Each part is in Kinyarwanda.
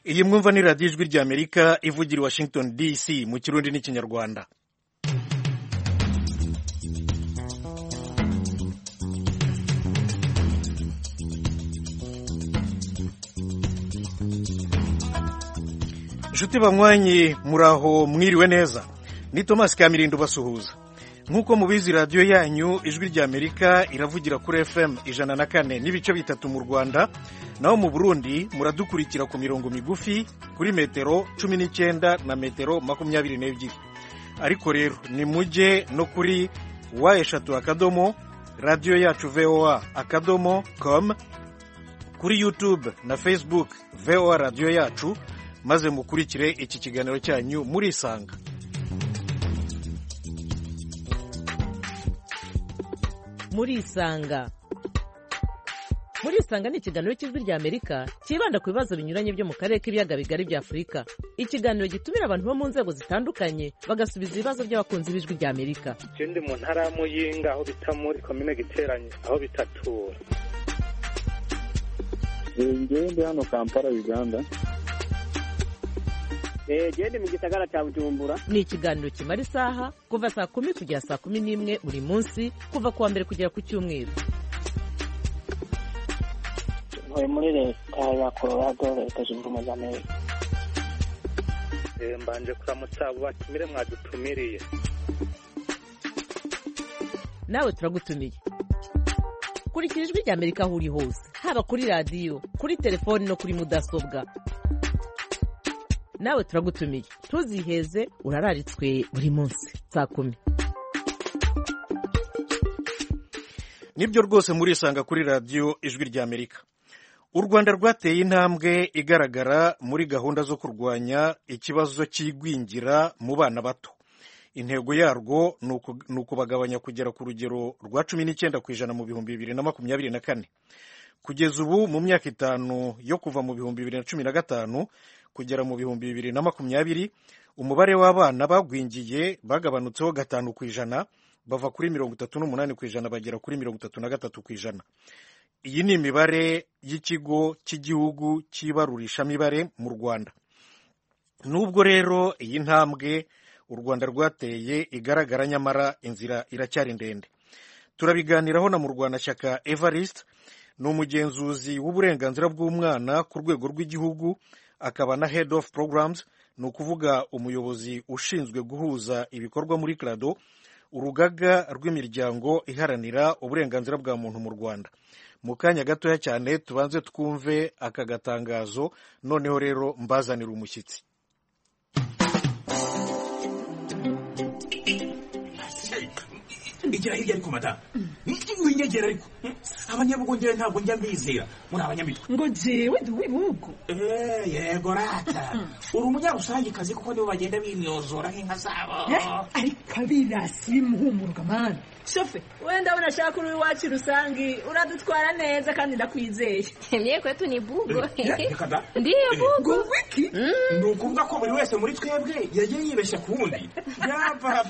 iyi mwumva ni radiyo ijwi ry'Amerika ivugira i Washington DC mu Kirundi n'Ikinyarwanda. Nshuti banywanyi muraho mwiriwe neza, ni Thomas Kamirindo basuhuza. Nk'uko mubizi radiyo yanyu ijwi ry'Amerika iravugira kuri FM 104 n'ibice bitatu mu Rwanda, naho mu Burundi muradukurikira ku mirongo migufi kuri metero 19 na metero 22. Ariko rero ni mujye no kuri eshatu radio yacu voa.com, kuri YouTube na Facebook VOA radio yacu, maze mukurikire iki kiganiro cyanyu murisanga. Murisanga ni ikiganiro cy'ijwi ry'Amerika kibanda ku bibazo binyuranye byo mu karere k'ibiyaga bigari bya Afurika. Ikiganiro gitumira abantu bo mu nzego zitandukanye bagasubiza ibibazo by'abakunzi b'ijwi ry'Amerika. Ndi mu ntara ya Muyinga aho bita muri komine Giteranye aho bitatura. Ndi hano Kampala Uganda. Gende mu gisagara cya Bujumbura. Ni ikiganiro kimara isaha kuva saa 10 kugera saa 11 buri munsi, kuva kuwa mbere kugera ku cyumweru. Muri leta ya Colorado, leta zunze ubumwe za Amerika. Mbanje kuramutsa abo batumire mwadutumiriye. Nawe turagutumiye. Kurikira ijwi ry'Amerika aho uri hose, haba kuri radio, kuri telefoni no kuri mudasobwa. Nawe turagutumiye, ntuziheze, urararitswe buri munsi saa 10. Nibyo rwose murisanga kuri radio ijwi ry'Amerika. U Rwanda rwateye intambwe igaragara muri gahunda zo kurwanya ikibazo cy'igwingira mu bana bato. Intego yarwo ni ukubagabanya kugera ku rugero rwa 19% mu 2024. Kugeza ubu mu myaka 5 yo kuva mu 2015 kugera mu 2020, umubare w'abana bagwingiye bagabanutseho 5%, bava kuri 38% bagera kuri 33%. Iyi ni imibare y'ikigo cy'igihugu cy'ibarurishamibare mu Rwanda. Nubwo rero iyi ntambwe u Rwanda rwateye igaragara, nyamara inzira iracyari ndende. Turabiganiraho na Murwanashyaka Evariste, ni umugenzuzi w'uburenganzira bw'umwana ku rwego rw'igihugu, akaba na Head of Programs, ni ukuvuga umuyobozi ushinzwe guhuza ibikorwa muri CRADO, urugaga rw'imiryango iharanira uburenganzira bwa muntu mu Rwanda. Mu kanya gatoya cyane tubanze twumve aka gatangazo, noneho rero mbazanira umushyitsi. Igira hirya ariko mata. Winyegera ariko. Abanyabugongera ntabwo njya mbizera. Muri abanyamitwe. Ngo jewe ndi wibugo. Yego rata. Uri umunyarusangi kazi kuko nibo bagenda bimyozora nk'inka zabo. Ariko birasi muhumurwa man. Shofe, wenda unashaka uri wacu rusangi, uradutwara neza kandi ndakwizeye. Mie kwetu ni bugo. Ndiyo bugo. Wiki? Nukuvuga ko buri wese muri twebwe yagiye yibeshya kuwundi. Yaba.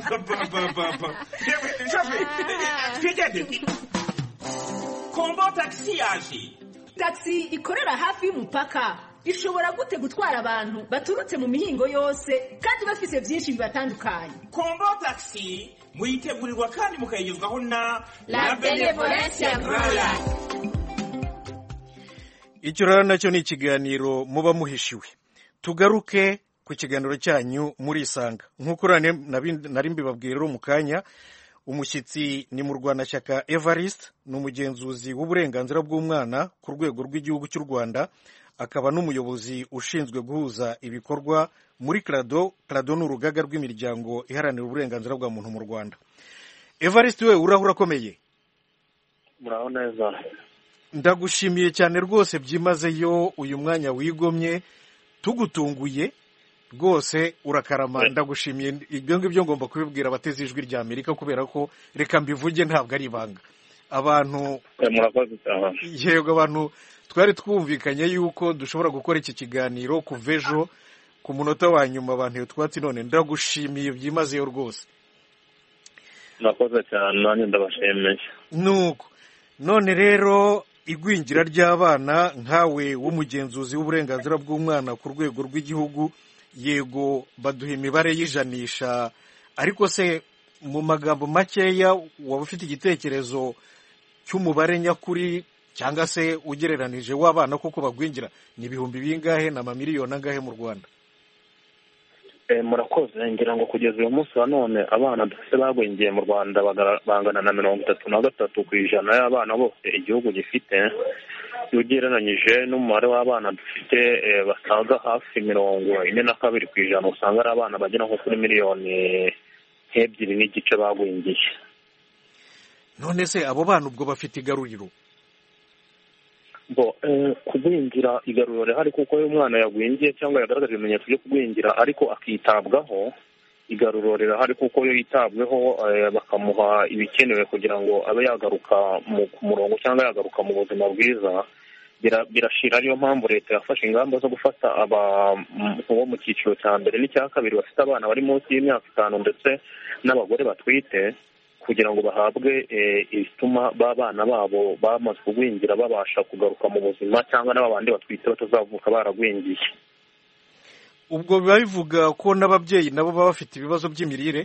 Shofe, twigende. Kombo taxi yaje. Taxi ikorera hafi y'umupaka. Ishobora gute gutwara abantu baturutse mu mihingo yose kandi bafise byinshi bibatandukanye. Kombo taxi muyitegurirwa kandi mukayigezwaho na La Benevolencia Royal. Icyo rero nacyo ni ikiganiro muba muhishiwe. Tugaruke ku kiganiro cyanyu murisanga. Nk'uko nari mbibabwiye rero mu kanya, umushyitsi ni Murwanashyaka Evariste, ni umugenzuzi w'uburenganzira bw'umwana ku rwego rw'igihugu cy'u Rwanda, akaba n'umuyobozi ushinzwe guhuza ibikorwa muri CRADO. CRADO ni urugaga rw'imiryango iharanira uburenganzira bwa muntu mu Rwanda. Evariste, we urahura akomeye? Muraho neza. Ndagushimiye cyane rwose byimazeyo uyu mwanya wigomye, tugutunguye rwose urakarama. Ndagushimiye. Ibyo ngibyo ngomba kubibwira abateze ijwi ry'Amerika kubera ko reka mbivuge ntabwo ari ibanga. Abantu murakoze cyane. Yego, abantu twari twumvikanye yuko dushobora gukora iki kiganiro kuva ejo ku munota wa nyuma, abantu iyo twatsi, none ndagushimiye byimazeyo rwose. Murakoze cyane, nanjye ndabashimiye. Nuko none rero igwingira ry'abana nkawe w'umugenzuzi w'uburenganzira bw'umwana ku rwego rw'igihugu, yego baduha imibare y'ijanisha, ariko se mu magambo makeya waba ufite igitekerezo cy'umubare nyakuri cyangwa se ugereranije w'abana koko bagwingira ni ibihumbi bingahe na mamiliyoni angahe mu Rwanda? Murakoze. ngira ngo kugeza uyu munsi wa none abana dufite bagwingiye mu Rwanda bangana na 33% y'abana bose igihugu gifite. Iyo ugereranyije n'umubare w'abana dufite basaga hafi 42% usanga ari abana bagera nko kuri miliyoni 2 n'igice bagwingiye. None se abo bana ubwo bafite igaruriro? Kugwingira igaruriro rihari kuko iyo umwana yagwingiye cyangwa yagaragaje ibimenyetso byo kugwingira ariko akitabwaho, igaruriro rirahari kuko iyo yitabweho bakamuha ibikenewe kugira ngo abe yagaruka mu murongo cyangwa yagaruka mu buzima bwiza, birashira. Ariyo mpamvu leta yafashe ingamba zo gufata bo mu cyiciro cya mbere n'icya kabiri bafite abana bari munsi y'imyaka 5 ndetse n'abagore batwite, kugira ngo bahabwe ibituma b'abana babo bamaze kugwingira babasha kugaruka mu buzima, cyangwa n'abandi batwite batazavuka baragwingiye. Ubwo biba bivuga ko n'ababyeyi nabo baba bafite ibibazo by'imirire?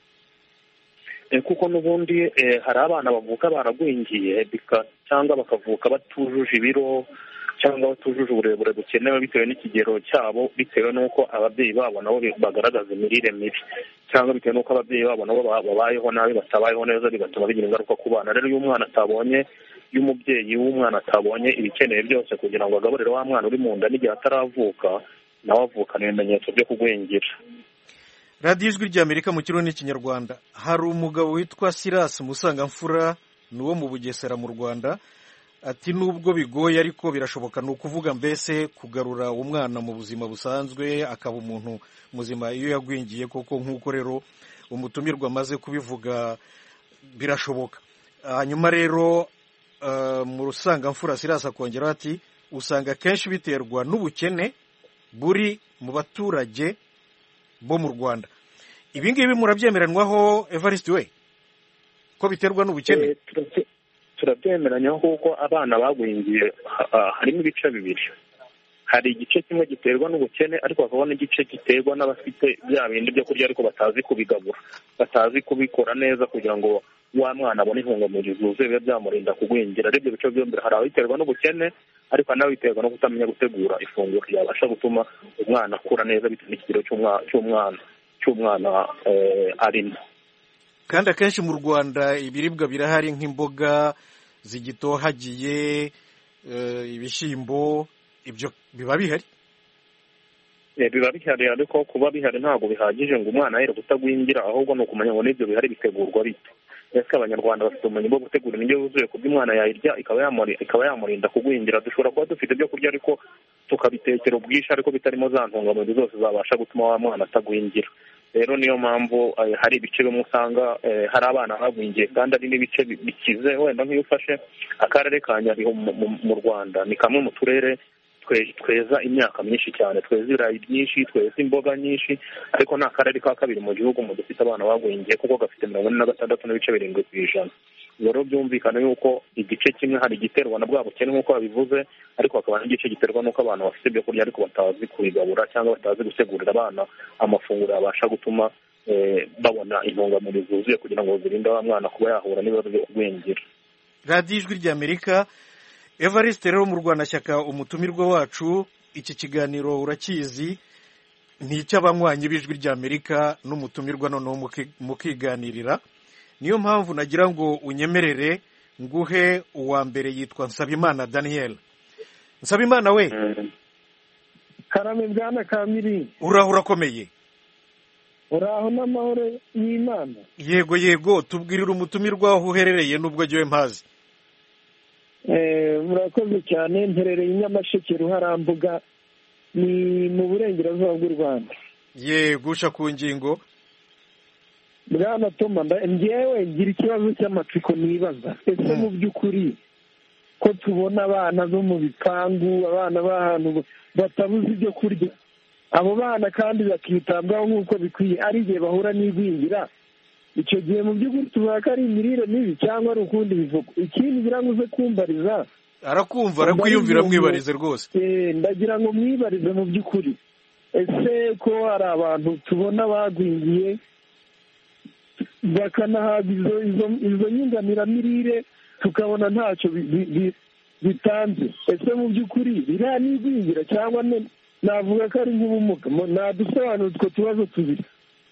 Kuko n'ubundi hari abana bavuka baragwingiye cyangwa bakavuka batujuje ibiro cyangwa batujuje uburebure bukenewe bitewe n'ikigero cyabo, bitewe n'uko ababyeyi babo nabo bagaragaza imirire mibi, cyangwa bitewe n'uko ababyeyi babo nabo babayeho nabi, batabayeho neza, bigatuma bigira ingaruka ku bana. Rero iyo umubyeyi w'umwana atabonye ibikeneye byose kugira ngo agaburire wa mwana uri mu nda n'igihe ataravuka, nawe avukana ibimenyetso byo kugwingira. Radiyo Ijwi ry'Amerika mu Kirundi n'Ikinyarwanda. Hari umugabo witwa Silas Musangamfura, ni uwo mu Bugesera mu Rwanda, ati nubwo bigoye ariko birashoboka. Ni ukuvuga mbese kugarura umwana mu buzima busanzwe akaba umuntu muzima iyo yagwingiye koko, nk'uko rero umutumirwa amaze kubivuga, birashoboka. Hanyuma rero mu Rusangamfura Silas akongeraho ati usanga kenshi biterwa n'ubukene buri mu baturage bo mu Rwanda. Ibi ngibi murabyemeranwaho Evariste we ko biterwa n'ubukene? Turabyemeranya kuko abana bagwingiye harimo ibice bibiri. Hari igice kimwe giterwa n'ubukene, ariko hakaba n'igice giterwa n'abafite bya bindi byo kurya ariko batazi kubigabura, batazi kubikora neza kugira ngo wa mwana abone intungamubiri zuzuye bibe byamurinda kugwingira. Aribyo bice byombi, hari abiterwa n'ubukene ariko nawe biterwa no kutamenya gutegura ifunguro ryabasha gutuma umwana akura neza bitewe n'ikigero cy'umwana arimo. Kandi akenshi mu Rwanda ibiribwa birahari nk'imboga zigitohagiye, ibishyimbo, ibyo biba bihari? Biba bihari, ariko kuba bihari ntabwo bihagije ngo umwana yere kutagwingira, ahubwo ni ukumenya ngo n'ibyo bihari bitegurwa bite. Ese abanyarwanda bafite ubumenyi bwo gutegura indyo yuzuye ku byo umwana yayirya ikaba yamurinda kugwingira. Dushobora kuba dufite ibyo kurya ariko tukabitekera ubwinshi ariko bitarimo za ntungamubiri zose zabasha gutuma wa mwana atagwingira. Rero niyo mpamvu hari ibice bimwe usanga hari abana bagwingiye kandi ari n'ibice bikize. Wenda nk'iyo ufashe akarere ka Nyabihu mu Rwanda, ni kamwe mu turere tweza imyaka myinshi cyane, tweza ibirayi byinshi, tweza imboga nyinshi, ariko ni akarere ka kabiri mu gihugu mu dufite abana bagwingiye kuko gafite 46.7%. Rero byumvikana yuko igice kimwe hari igiterwa na bwa bukene nk'uko babivuze, ariko hakaba n'igice giterwa n'uko abantu bafite ibyo kurya ariko batazi kubigabura cyangwa batazi gutegurira abana amafunguro yabasha gutuma babona intungamubiri zuzuye kugira ngo zirinde wa mwana kuba yahura n'ibibazo byo kugwingira. Radiyo Ijwi ry'Amerika. Evariste rero mu Rwanashyaka, umutumirwa wacu, iki kiganiro urakizi, ni icy'abanywanyi b'Ijwi ry'Amerika n'umutumirwa noneho mukiganirira. Niyo mpamvu nagira ngo unyemerere nguhe uwa mbere, yitwa Nsabimana Daniel. Nsabimana we. Karame bwana Kamiri. Uraho urakomeye? Uraho n'amahoro y'Imana. Yego, tubwirira umutumirwa aho uherereye nubwo jyewe mpazi. Murakoze cyane. Mperereye i Nyamasheke Ruharambuga, ni mu burengerazuba bw'u Rwanda. Gusha ku ngingo. Bwana Toma, njyewe ngira ikibazo cy'amatsiko nibaza. Ese mu by'ukuri ko tubona abana bo mu bipangu, abana b'ahantu batabuze ibyo kurya, abo bana kandi bakitabwaho nk'uko bikwiye, ari igihe bahura n'igwingira, icyo gihe mu by'ukuri tuvuga ko ari imirire mibi cyangwa ari ukundi bivuga. Ikindi ngira ngo uze kumbariza, arakumva arakwiyumvira mwibarize rwose. Ndagira ngo mwibarize mu by'ukuri, ese ko hari abantu tubona bagwingiye bakanahabwa izo nyunganiramirire tukabona ntacyo bitanze, ese mu by'ukuri biriya ni igwingira cyangwa navuga ko ari nk'ubumuga? Nadusobanura utwo tubazo tubiri.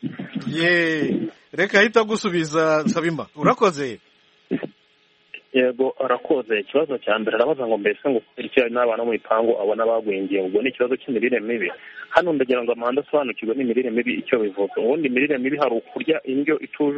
Reka ahita gusubiza Sabima. Urakoze. Yego arakoze. Ikibazo cya mbere arabaza ngo mbese ngo icyo n'abana mu ipangu abona bagwingiye, ubwo ni ikibazo cy'imirire mibi. Hano ndagira ngo amahanda asobanukirwe n'imirire mibi icyo bivuga. Ubundi imirire mibi hari ukurya indyo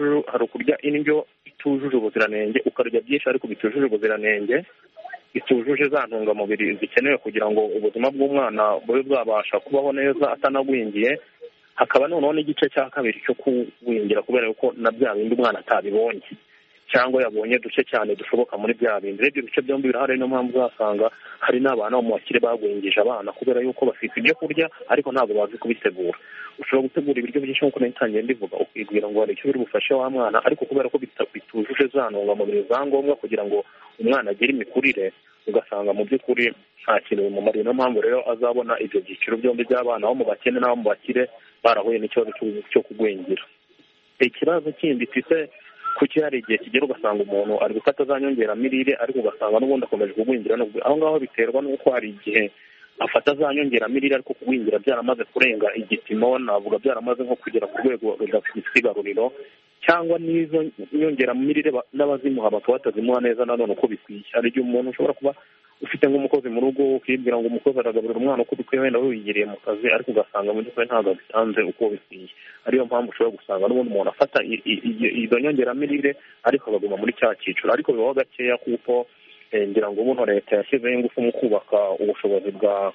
itujuje ubuziranenge, ukarya byinshi ariko bitujuje ubuziranenge, bitujuje za ntungamubiri zikenewe kugira ngo ubuzima bw'umwana bube bwabasha kubaho neza atanagwingiye. Hakaba noneho n'igice cya kabiri cyo kugwingira kubera yuko na bya bindi umwana atabibonye cyangwa yabonye duce cyane dushoboka muri bya bindi. Ibyo bice byombi birahari, niyo mpamvu uzasanga hari n'abana bo mu bakire bagwingije abana kubera yuko bafite ibyo kurya ariko ntabwo bazi kubitegura. Ushobora gutegura ibiryo byinshi nk'uko natangiye mbivuga, ukibwira ngo hari icyo biri bufashe wa mwana, ariko kubera ko bitujuje za ntungamubiri za ngombwa kugira ngo umwana agire imikurire, ugasanga mu by'ukuri nta kintu bimumariye. Niyo mpamvu rero azabona ibyo byiciro byombi by'abana bo mu bakene n'abo mu bakire barahuye n'ikibazo cyo kugwingira. Ikibazo kindi mfite, kuki hari igihe kigera ugasanga umuntu ari gufata za nyongeramirire ariko ugasanga n'ubundi akomeje kugwingira. Aho ngaho biterwa n'uko hari igihe afata za nyongeramirire ariko kugwingira byaramaze kurenga igipimo, navuga byaramaze nko kugera ku rwego rudafite igaruriro, cyangwa n'izo nyongeramirire n'abazimuha bakaba batazimuha neza nanone uko bikwiye. Hari igihe umuntu ushobora kuba ufite nk'umukozi mu rugo ukibwira ngo umukozi aragaburira umwana uko bikwiye, wenda wiyigiriye mu kazi, ariko ugasanga mu by'ukuri ntabwo bitanze uko bikwiye. ariyo mpamvu ushobora gusanga n'ubundi umuntu afata izo nyongeramirire ariko akaguma muri cya cyiciro, ariko bibaho gakeya kuko ngira ngo ubuno leta yashyizeho ingufu mu kubaka ubushobozi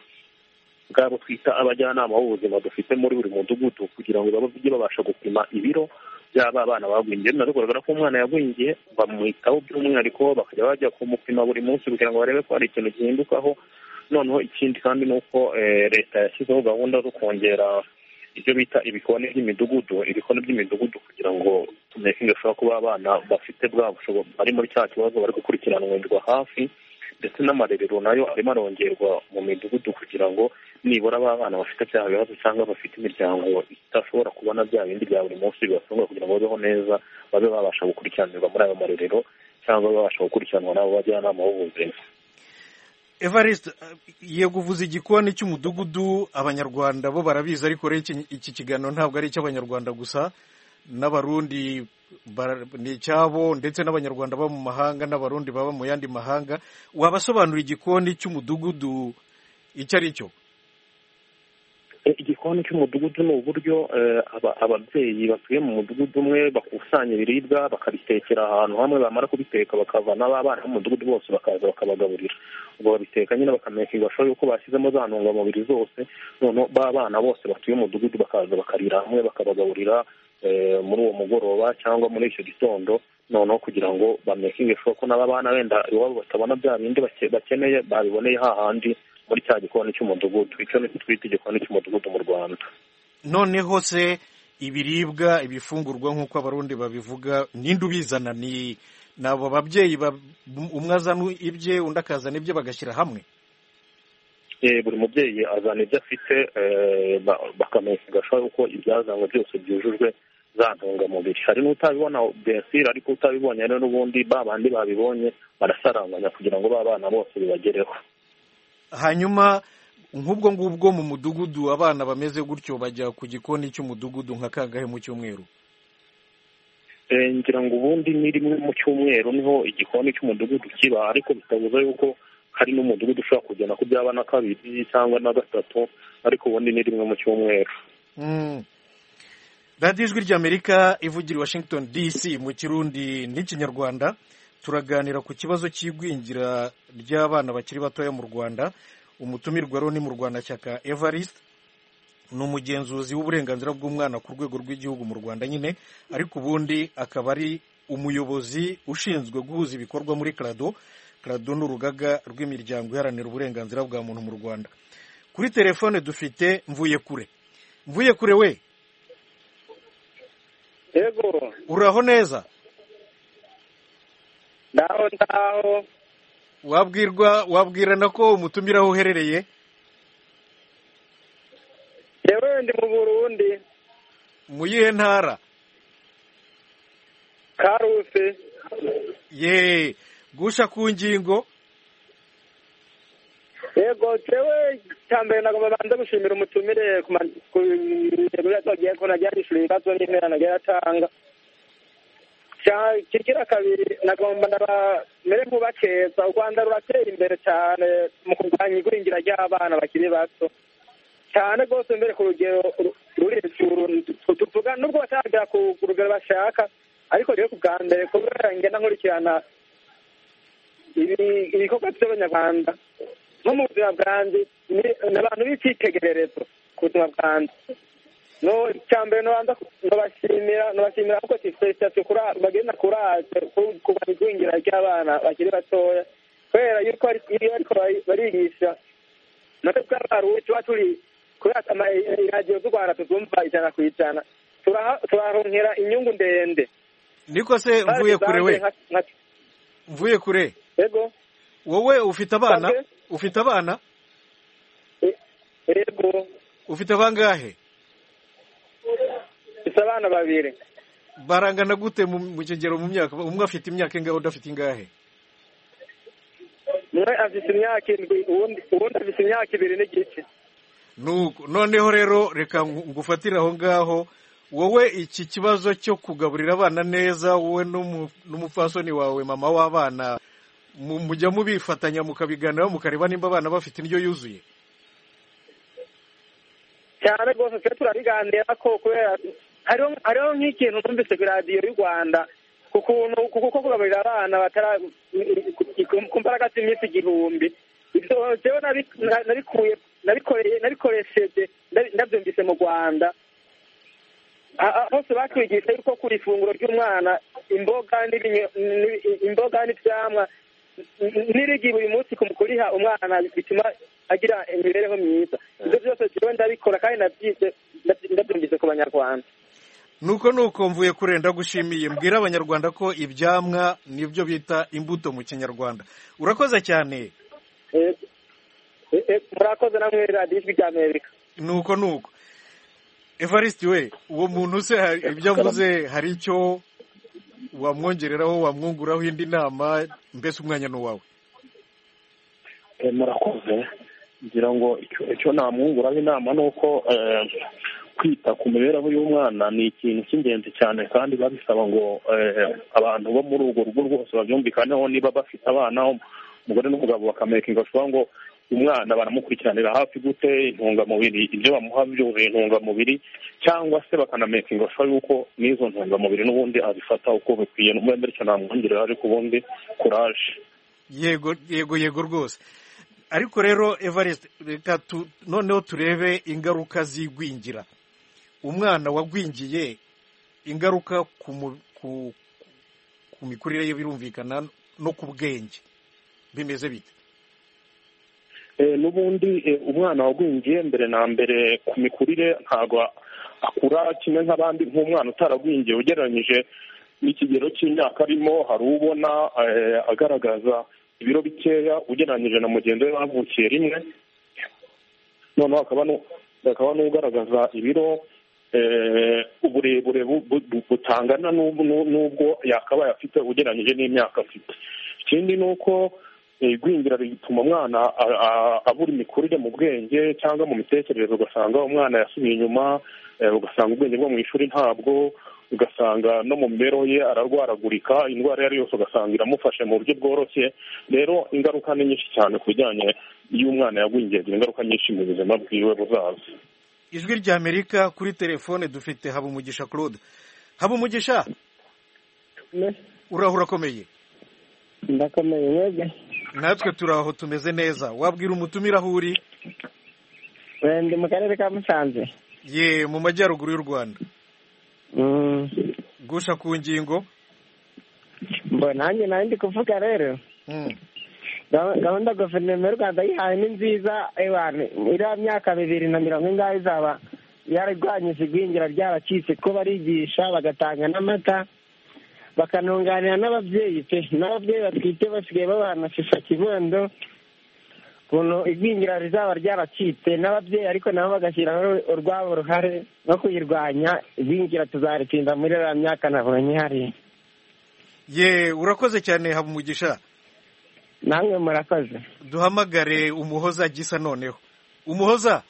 bwabo twita abajyanama b'ubuzima dufite muri buri mudugudu kugira ngo bajye babasha gupima ibiro by'aba bana bagwingiye. Bigaragara ko umwana yagwingiye bamwitaho by'umwihariko, bakajya bajya kumupima buri munsi kugira ngo barebe ko hari ikintu gihindukaho. Noneho ikindi kandi ni uko leta yashyizeho gahunda zo kongera ibyo bita ibikoni by'imidugudu, kugira ngo tumekinge ashobora kuba abana bafite bwa bushobozi bari muri cya kibazo bari gukurikiranirwa hafi, ndetse n'amarerero nayo arimo arongerwa mu midugudu kugira ngo nibura abana bafite bya bibazo cyangwa bafite imiryango idashobora kubona bya bindi bya buri munsi bibatunga kugira ngo babeho neza, babe babasha gukurikiranirwa muri ayo marerero cyangwa babasha gukurikiranwa n'abo bajyanama b'ubuzima. Evariste, yego uvuze igikoni cy'umudugudu abanyarwanda bo barabizi, ariko iki kiganiro ntabwo ari icy'abanyarwanda gusa, n'abarundi ni icyabo, ndetse n'abanyarwanda baba mu mahanga n'abarundi baba mu yandi mahanga. Wabasobanura igikoni cy'umudugudu icyo ari cyo? Igikoni cy'umudugudu ni uburyo ababyeyi batuye mu mudugudu umwe bakusanya ibiribwa bakabitekera ahantu hamwe, bamara kubiteka bakavana abana b'umudugudu bose bakaza bakabagaburira. Ubwo babiteka nyine bakamenya yuko bashyizemo za ntungamubiri zose, noneho ba bana bose batuye umudugudu bakaza bakarira hamwe bakabagaburira muri uwo mugoroba cyangwa muri icyo gitondo, noneho kugira ngo bamenye ko n'aba bana wenda iwabo batabona bya bindi bakeneye babiboneye hahandi muri cya gikoni cy'umudugudu. Icyo ni twita igikoni cy'umudugudu mu Rwanda. Noneho se ibiribwa, ibifungurwa nk'uko abarundi babivuga, ninde ubizana? Ni abo babyeyi umwe azana ibye undi akazana ibye bagashyira hamwe? Buri mubyeyi azana ibyo afite bakamenya yuko ibyazanywe byose byujujwe za ntungamubiri. Hari n'utabibona bensire, ariko utabibonye rero n'ubundi ba bandi babibonye barasaranganya kugira ngo ba bana bose bibagereho. Hanyuma nk'ubwo ngubwo mu mudugudu abana bameze gutyo bajya ku gikoni cy'umudugudu nka kangahe mu cyumweru? Ngira ngo ubundi ni rimwe mu cyumweru niho igikoni cy'umudugudu kiba, ariko bitabuza yuko hari n'umudugudu ushobora kugena ku byaba na kabiri cyangwa na gatatu, ariko ubundi ni rimwe mu cyumweru. Radiyo Ijwi ry'Amerika ivugira Washington DC mu Kirundi n'Ikinyarwanda. Turaganira ku kibazo cy'igwingira ry'abana bakiri batoya mu Rwanda. Umutumirwa rero ni mu Rwanda Shyaka Evariste, ni umugenzuzi w'uburenganzira bw'umwana ku rwego rw'igihugu mu Rwanda nyine, ariko ubundi akaba ari umuyobozi ushinzwe guhuza ibikorwa muri CRADO. CRADO ni urugaga rw'imiryango iharanira uburenganzira bwa muntu mu Rwanda. Kuri telefone dufite Mvuyekure. Mvuyekure we? Yego. Uraho neza? Ndaho. wabwirana ko umutumira aho uherereye. yewe ndi mu Burundi. Mu yihe ntara? Karusi. Ye gusha ku ngingo. Yego jewe cyambere nagomba banza gushimira umutumire ku yagiye ko najyarishije ibibazo n'intera nagiratanga. Kigira kabiri nagomba mere nkubakeza u Rwanda ruratera imbere cyane mu kurwanya igwingira ry'abana bakiri bato cyane rwose mbere ku rugero ruri tuvuga nubwo batagera ku rugero bashaka ariko rero ku bwa mbere kubera ngenda nkurikirana ibikorwa by'abanyarwanda no mu buzima bwanjye ni abantu b'icyitegererezo ku buzima bwanjye. No cyambere nobashimira kuko tifestation bagenda kuraje kurwanya igwingira ry'abana bakiri batoya kubera yuko ariko barigisha natwe bw'abarundi tuba turi kubera iradiyo z'u Rwanda tuzumva 100%, turaronkera inyungu ndende. Niko se mvuye kure we mvuye kure. Yego wowe ufite abana? Ufite abana? Yego. Ufite bangahe? Ufite abana 2. Barangana gute mu kigero mu myaka? Umwe afite imyaka ingahe udafite ingahe? Umwe afite imyaka 7 uwundi afite imyaka 2 n'igice. Nuko noneho rero reka ngufatira aho ngaho. Wowe iki kibazo cyo kugaburira abana neza wowe n'umupfasoni wawe mama w'abana mujya mubifatanya mukabiganiraho mukareba nimba abana bafite indyo yuzuye? Cyane rwose twe turabiganira ko kubera hariho nk'ikintu numvise ku radiyo y'u Rwanda kuko kugaburira abana batara ku mbaraga z'iminsi 1000 ibyo jewe nabikoresheje ndabyumvise mu Rwanda hose batwigisha yuko kuri ifunguro ry'umwana imboga n'ivyamwa n'irigi buri munsi kumukuriha umwana bituma agira imibereho myiza. Ibyo byose jewe ndabikora kandi ndabyumvise ku banyarwanda. Nuko mvuye kurenda gushimiye mbwira abanyarwanda ko ibyamwa nibyo bita imbuto mu Kinyarwanda. Urakoze cyane. Murakoze namwe radiyo y'Ijwi ry'Amerika. Nuko Evariste we uwo muntu se ibyo avuze hari icyo wamwongereraho wamwunguraho indi nama mbese umwanya n'uwawe? Murakoze ngira ngo icyo namwunguraho inama nuko kwita ku mibereho y'umwana ni ikintu cy'ingenzi cyane kandi babisaba ngo abantu bo muri urwo rugo rwose babyumvikaneho niba bafite abana umugore n'umugabo bakamekinga ngo umwana baramukurikiranira hafi gute intungamubiri ibyo bamuha byuzuye intungamubiri cyangwa se bakanamekinga yuko n'izo ntungamubiri n'ubundi azifata uko bikwiye n'umwembe icyo namwongerera ariko ubundi courage. Yego rwose. Ariko rero Evariste reka noneho turebe ingaruka z'igwingira. Umwana wagwingiye ingaruka ku mikurire ye birumvikana no ku bwenge bimeze bite? N'ubundi umwana wagwingiye mbere na mbere ku mikurire ntabwo akura kimwe nk'abandi nk'umwana utaragwingiye ugereranyije n'ikigero cy'imyaka arimo. Hari ubona agaragaza ibiro bikeya ugereranyije na mugenzi we bavukiye rimwe, noneho akaba n'ugaragaza ibiro uburebure butangana n'ubwo yakabaye afite ugereranyije n'imyaka afite. Ikindi ni uko igwingira rituma umwana abura imikurire mu bwenge cyangwa mu mitekerereze, ugasanga umwana yasubiye inyuma, ugasanga ubwenge bwo mu ishuri ntabwo, ugasanga no mu mibereho ye ararwaragurika, indwara iyo ari yose ugasanga iramufashe mu buryo bworoshye. Rero ingaruka ni nyinshi cyane ku bijyanye iyo umwana yagwingiye, ingaruka nyinshi mu buzima bwiwe buzaza. Ijwi ry'Amerika kuri telefone dufite Habumugisha Claude. Habumugisha, urahura akomeye? Ndakomeye mwebwe? Natwe turaho tumeze neza. Wabwira umutumira aho uri? Ndi mu karere ka Musanze. Ye mu majyaruguru y'u Rwanda. Gusha ku ngingo. Nanjye ndi kuvuga rero. Gahunda guverinoma y'u Rwanda yihaye ni nziza. Iriya myaka 2020 izaba yararwanyije igwingira ryaracitse ko barigisha bagatanga n'amata. bakanunganira n'ababyeyi pe n'ababyeyi batwite basigaye babana fifa kibondo ukuntu igwingira rizaba ryaracitse n'ababyeyi ariko nabo bagashyiraho urwabo ruhare no kuyirwanya igwingira tuzaritsinda muri iriya myaka nabonye hariya. ye urakoze cyane Habumugisha. namwe murakoze. duhamagare Umuhoza Gisa noneho. Umuhoza.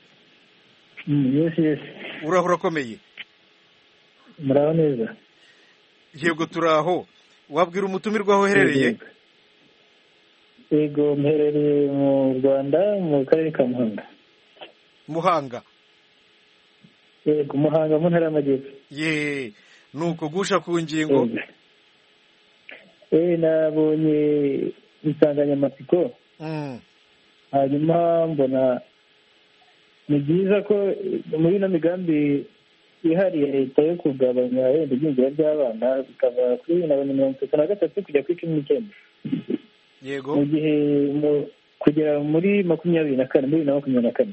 Yes. urahura akomeye. muraho neza. yego turaho. wabwira umutumirwa aho uherereye? yego mherereye mu Rwanda mu karere ka Muhanga. Muhanga. yego Muhanga mu ntara y'Amajyepfo. ye nuko gusha ku ngingo. nabonye insanganyamatsiko hanyuma mbona ni byiza ko muri ino migambi ihariye leta yo kugabanya wenda igwingira ry'abana bikava kuri 2033 kujya kuri 19. yego mu gihe kugera muri 2024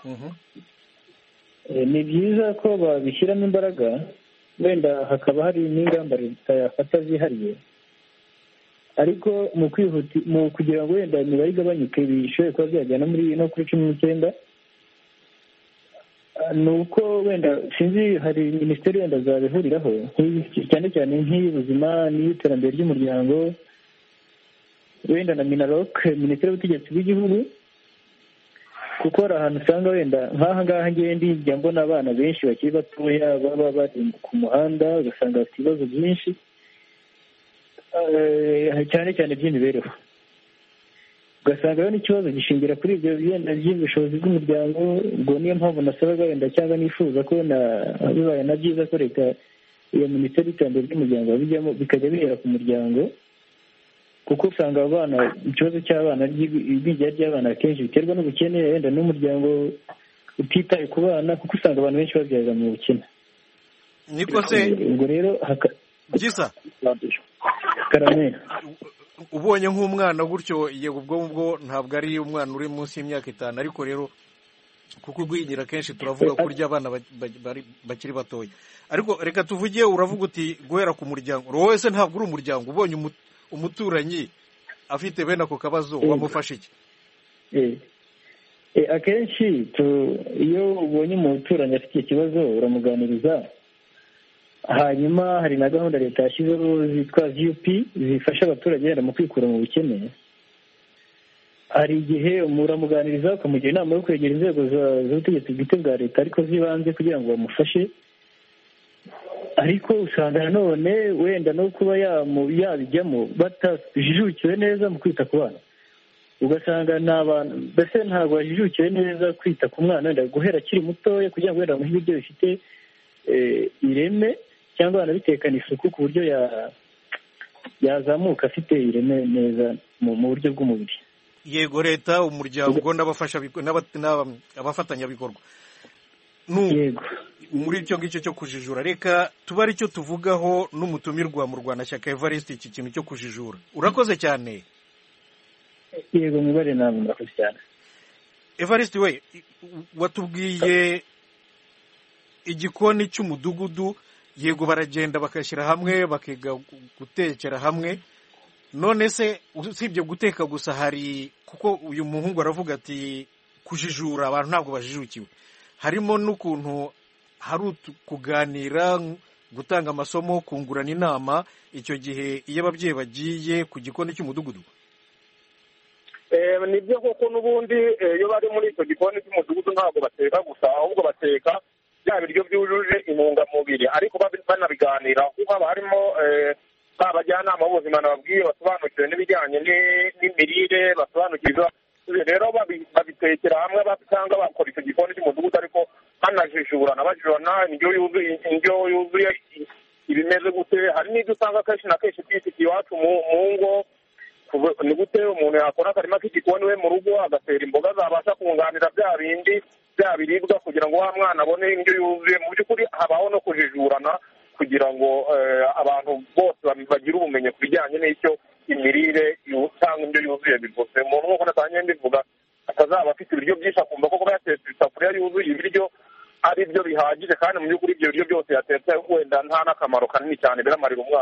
ni byiza ko babishyiramo imbaraga wenda hakaba hari n'ingamba leta yafata zihariye ariko mu kugira ngo wenda imibare igabanyuke bishobore kuba byajyana muri no kuri 19 ni uko wenda sinzi hari minisiteri wenda zabihuriraho cyane cyane nk'iy'ubuzima n'iy'iterambere ry'umuryango wenda na minarok minisiteri y'ubutegetsi bw'igihugu kuko hari ahantu usanga wenda nk'aha ngaha ngende njya mbona abana benshi bakiri batoya baba bari ku muhanda ugasanga bafite ibibazo byinshi cyane cyane by'imibereho ugasanga rero n'ikibazo gishingira kuri ibyo byenda by'ubushobozi bw'umuryango ubwo niyo mpamvu nasabaga wenda cyangwa nifuza ko bibaye na byiza ko leta iyo minisiteri y'iterambere ry'umuryango bijyamo bikajya bihera ku muryango kuko usanga abana ikibazo cy'abana igwingira ry'abana akenshi biterwa n'ubukene wenda n'umuryango utitaye ku bana kuko usanga abantu benshi babyarira mu bukene. niko se ubwo rero Gisa karamera ubonye nk'umwana gutyo yego ubwo ntabwo ari umwana uri munsi y'imyaka 5 ariko rero kuko igwingira kenshi turavuga kurya abana bakiri batoya ariko reka tuvuge uravuga uti guhera ku muryango wowe se ntabwo uri umuryango ubonye umuturanyi afite bene ako kabazo wamufasha iki? akenshi iyo ubonye umuturanyi afite ikibazo uramuganiriza hanyuma hari na gahunda leta yashyizeho zitwa VUP zifasha abaturage wenda mu kwikura mu bukene. hari igihe uramuganiriza ukamugira inama yo kwegera inzego z'ubutegetsi bwite bwa leta ariko zibanze kugira ngo bamufashe ariko usanga nanone wenda no kuba yabijyamo batajijukiwe neza mu kwita ku bana ugasanga n'abantu mbese ntabwo bajijukiwe neza kwita ku mwana wenda guhera akiri mutoya kugira ngo wenda bamuhe ibiryo bifite ireme cyangwa banabitekana isuku ku buryo yazamuka afite ireme neza mu buryo bw'umubiri. yego leta umuryango n'abafatanyabikorwa yego muri icyo ngicyo cyo kujijura reka tuba ari cyo tuvugaho n'umutumirwa mu Rwanashyaka Evariste iki kintu cyo kujijura. urakoze cyane. yego mubare namwe murakoze cyane. Evariste we watubwiye igikoni cy'umudugudu yego baragenda bakashyira hamwe bakiga gutekera hamwe none se usibye guteka gusa hari kuko uyu muhungu aravuga ati kujijura abantu ntabwo bajijukiwe harimo n'ukuntu hari kuganira gutanga amasomo kungurana inama icyo gihe iyo ababyeyi bagiye ku gikoni cy'umudugudu. nibyo koko n'ubundi iyo bari muri icyo gikoni cy'umudugudu ntabwo bateka gusa ahubwo bateka bya biryo byujuje intungamubiri ariko banabiganira kuko haba harimo abajyanama b'ubuzima nababwiye basobanukiwe n'ibijyanye n'imirire basobanukirwa rero babitekera hamwe cyangwa bakora icyo gikoni cy'umudugudu ariko banajijurana indyo yuzuye ibimeze gute. hari n'ibyo usanga kenshi na kenshi twifitiye iwacu mu ngo ni gute umuntu yakora akarima k'igikoni we mu rugo agatera imboga zabasha kunganira bya biribwa kugira ngo wa mwana abone indyo yuzuye. mu by'ukuri habaho no kujijurana kugira ngo abantu bose bagire ubumenyi ku bijyanye n'icyo imirire cyangwa indyo yuzuye bivuze. umuntu nk'uko natangiye mbivuga atazaba afite ibiryo byinshi akumva ko kuba yatetse isafuriya yuzuye ibiryo ari byo bihagije kandi mu by'ukuri ibyo biryo byose yatetse wenda nta n'akamaro kanini cyane biramarira umwana.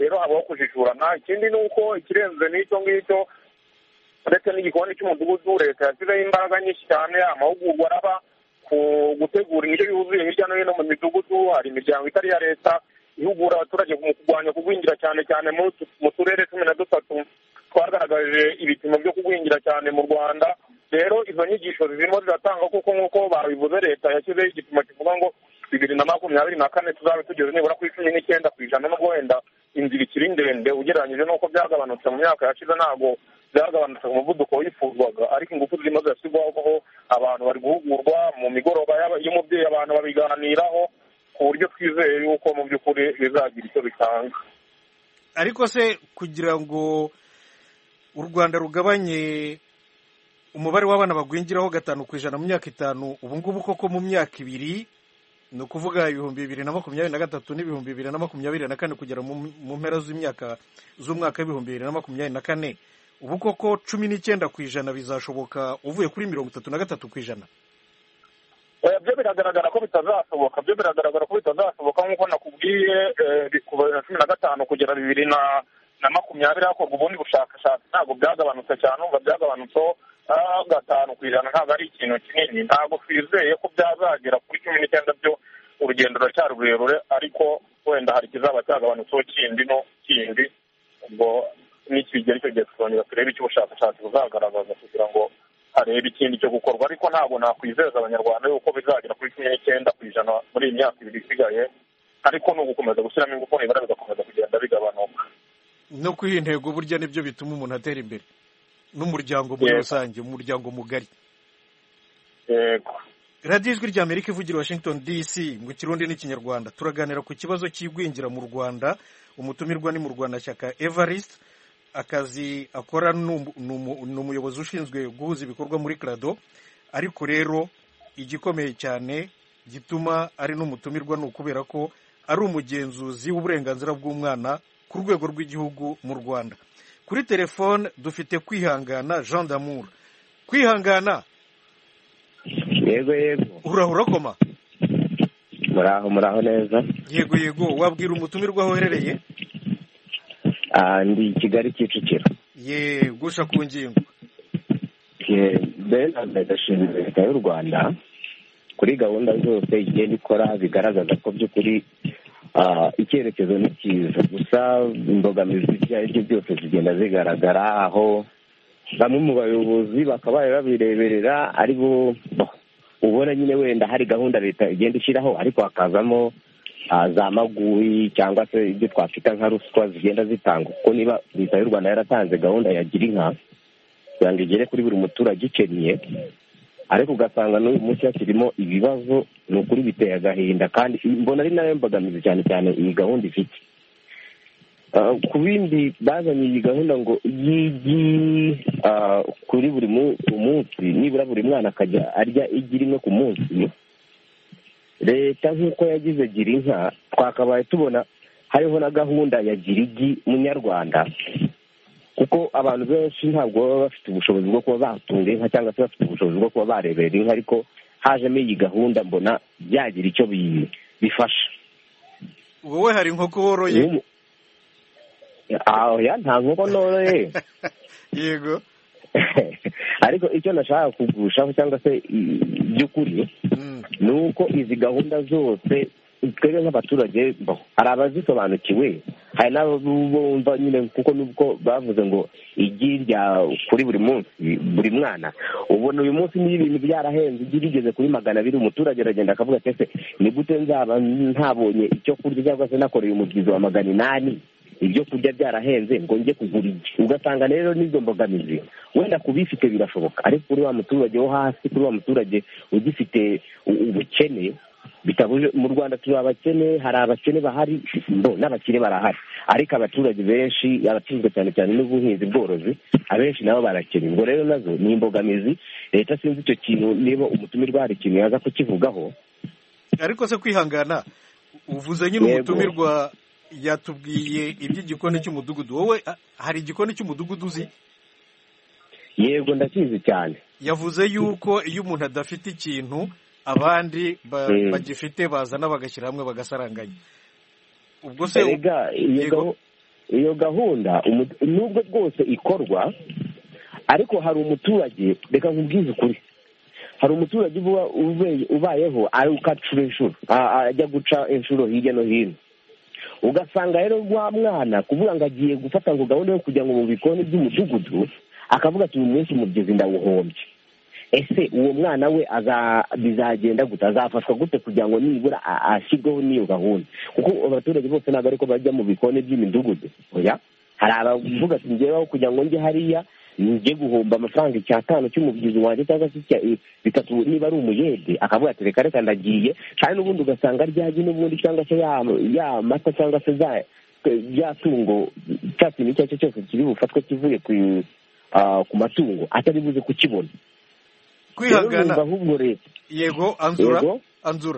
rero habaho kujijurana. Ikindi ni uko ikirenze n'icyo ngicyo ndetse n'igikoni cy'umudugudu leta yashyizeho imbaraga nyinshi cyane, amahugurwa araba ku gutegura indyo yuzuye hirya no hino mu midugudu. Hari imiryango itari iya leta ihugura abaturage mu kurwanya kugwingira cyane cyane mu turere 13 twagaragaje ibipimo byo kugwingira cyane mu Rwanda. Rero izo nyigisho zirimo ziratanga kuko nk'uko babivuze leta yashyizeho igipimo kivuga ngo 2024 tuzabe tugeze nibura kuri 19%, nubwo wenda inzira ikiri ndende ugereranyije n'uko byagabanutse mu myaka yashize. Ntabwo byagabanutse ku muvuduko wifuzwaga, ariko ingufu zirimo zirashyirwaho, abantu bari guhugurwa mu migoroba y'umubyeyi, abantu babiganiraho ku buryo twizeye yuko mu by'ukuri bizagira icyo bitanga. Ariko se kugira ngo u Rwanda rugabanye umubare w'abana bagwingiraho 5% mu myaka 5, ubu ngubu koko mu myaka 2, ni ukuvuga 2023 n'ibihumbi 2024 kugera mu mpera z'umwaka w'2024, ubu koko 19% bizashoboka uvuye kuri 33%? Byo biragaragara ko bitazashoboka, nk'uko nakubwiye kuva 2015 kugera 2020 hakorwa ubundi bushakashatsi, ntabwo byagabanutse cyane, umva byagabanutseho 5%, ntabwo ari ikintu kinini. Ntabwo twizeye ko byazagera kuri 19, byo urugendo ruracyari rurerure, ariko wenda hari ikizaba cyagabanutseho kindi, ubwo n'ikigero cyo gihe twongera turebe icyo ubushakashatsi buzagaragaza kugira ngo harebe ikindi cyo gukorwa. Ariko ntabwo nakwizeza abanyarwanda yuko bizagera kuri 19% muri iyi myaka 2 isigaye, ariko ni ugukomeza gushyiramo ingufu nibura bigakomeza kugenda bigabanuka. No kwiha intego burya nibyo bituma umuntu atera imbere, n'umuryango muri rusange, umuryango mugari. Yego. Radio Ijwi ry'Amerika ivugira Washington DC mu Kirundi n'Ikinyarwanda. Turaganira ku kibazo cy'igwingira mu Rwanda. Umutumirwa ni mu Rwanda Shyaka Evariste. Akazi akora ni umuyobozi ushinzwe guhuza ibikorwa muri CRADO. Ariko rero igikomeye cyane gituma ari n'umutumirwa ni ukubera ko ari umugenzuzi w'uburenganzira bw'umwana ku rwego rw'igihugu mu Rwanda. Kuri telefone dufite Kwihangana Jean d'Amour. Kwihangana. Yego. Urahura koma? Muraho neza. Yego. Wabwira umutumirwa aho uherereye? Ndi Kigali Kicukiro. Gusha ku ngingo. Ndashinzwe leta y'u Rwanda kuri gahunda zose igenda ikora bigaragaza ko by'ukuri icyerekezo ni cyiza, gusa imbogamizi ibyo ari byo byose zigenda zigaragara, aho bamwe mu bayobozi bakaba babireberera ari bo ubona nyine wenda hari gahunda leta igenda ishyiraho, ariko hakazamo za maguyi cyangwa se ibyo twafita nka ruswa zigenda zitanga. Kuko niba leta y'u Rwanda yaratanze gahunda ya gira inka kugira ngo igere kuri buri muturage ukennye, ariko ugasanga n'uyu munsi hakirimo ibibazo, ni ukuri biteye agahinda, kandi mbona ari nayo mbogamizi cyane cyane iyi gahunda ifite. Ku bindi bazanye iyi gahunda ngo kuri buri munsi nibura buri mwana akajya arya igi rimwe ku munsi. Leta nk'uko yagize gira inka, twakabaye tubona hariho na gahunda ya gira igi munyarwanda, kuko abantu benshi ntabwo baba bafite ubushobozi bwo kuba batunga inka cyangwa se bafite ubushobozi bwo kuba barebera inka, ariko hajemo iyi gahunda mbona byagira icyo bifasha. Wowe hari inkoko woroye? Nta nkoko noroye. Yego. Ariko icyo nashaka kugushaho cyangwa se by'ukuri ni uko izi gahunda zose twebwe nk'abaturage hari abazisobanukiwe, hari n'abo bumva nyine, kuko nubwo bavuze ngo igi rya kuri buri munsi buri mwana, ubona uyu munsi niba ibintu byarahenze, igi rigeze kuri 200, umuturage aragenda akavuga ati ese ni gute nzaba ntabonye icyo kurya cyangwa se nakoreye umubyizi wa 800, ibyo kurya byarahenze ngo njye kugura igi. Ugasanga rero n'izo mbogamizi wenda kubifite birashoboka, ariko kuri wa muturage wo hasi, kuri wa muturage ugifite ubukene bitabuje. Mu Rwanda turi abakene, hari abakene bahari n'abakire barahari, ariko abaturage benshi, abatunzwe cyane cyane n'ubuhinzi bworozi, abenshi nabo barakene. Ngo rero nazo ni imbogamizi. Leta sinzi icyo kintu niba umutumirwa hari ikintu yaza kukivugaho. Ariko se Kwihangana, uvuze nyine umutumirwa yatubwiye iby'igikoni cy'umudugudu. Wowe hari igikoni cy'umudugudu uzi? Yego, ndakizi cyane. Yavuze yuko iyo umuntu adafite ikintu abandi bagifite bazana bagashyira hamwe bagasaranganya. Ubwo se iyo gahunda nubwo bwose ikorwa, ariko hari umuturage, reka nkubwize ukuri, hari umuturage ubayeho ari ukacura inshuro, ajya guca inshuro hirya no hino, ugasanga rero wa mwana kuvuga ngo agiye gufata ngo gahunda yo kujya ngo mu bikoni by'umudugudu, akavuga ati uyu munsi umugezi ndawuhombye. Ese uwo mwana we bizagenda gute, azafashwa gute kugira ngo nibura ashyirweho n'iyo gahunda? Kuko abaturage bose ntabwo ariko bajya mu bikoni by'imidugudu, oya, hari abavuga ati njyewe kugira ngo njye hariya njye guhomba amafaranga 5 cy'umubyizi wanjye cyangwa se 3 niba ari umuyede, akavuga ati reka ndagiye, kandi n'ubundi ugasanga ryagi n'ubundi cyangwa se ya mata cyangwa se ya tungo cya kintu icyo cyo cyose kiri bufatwe kivuye ku matungo atari buze kukibona. Kwihangana ahubwo leta yego anzura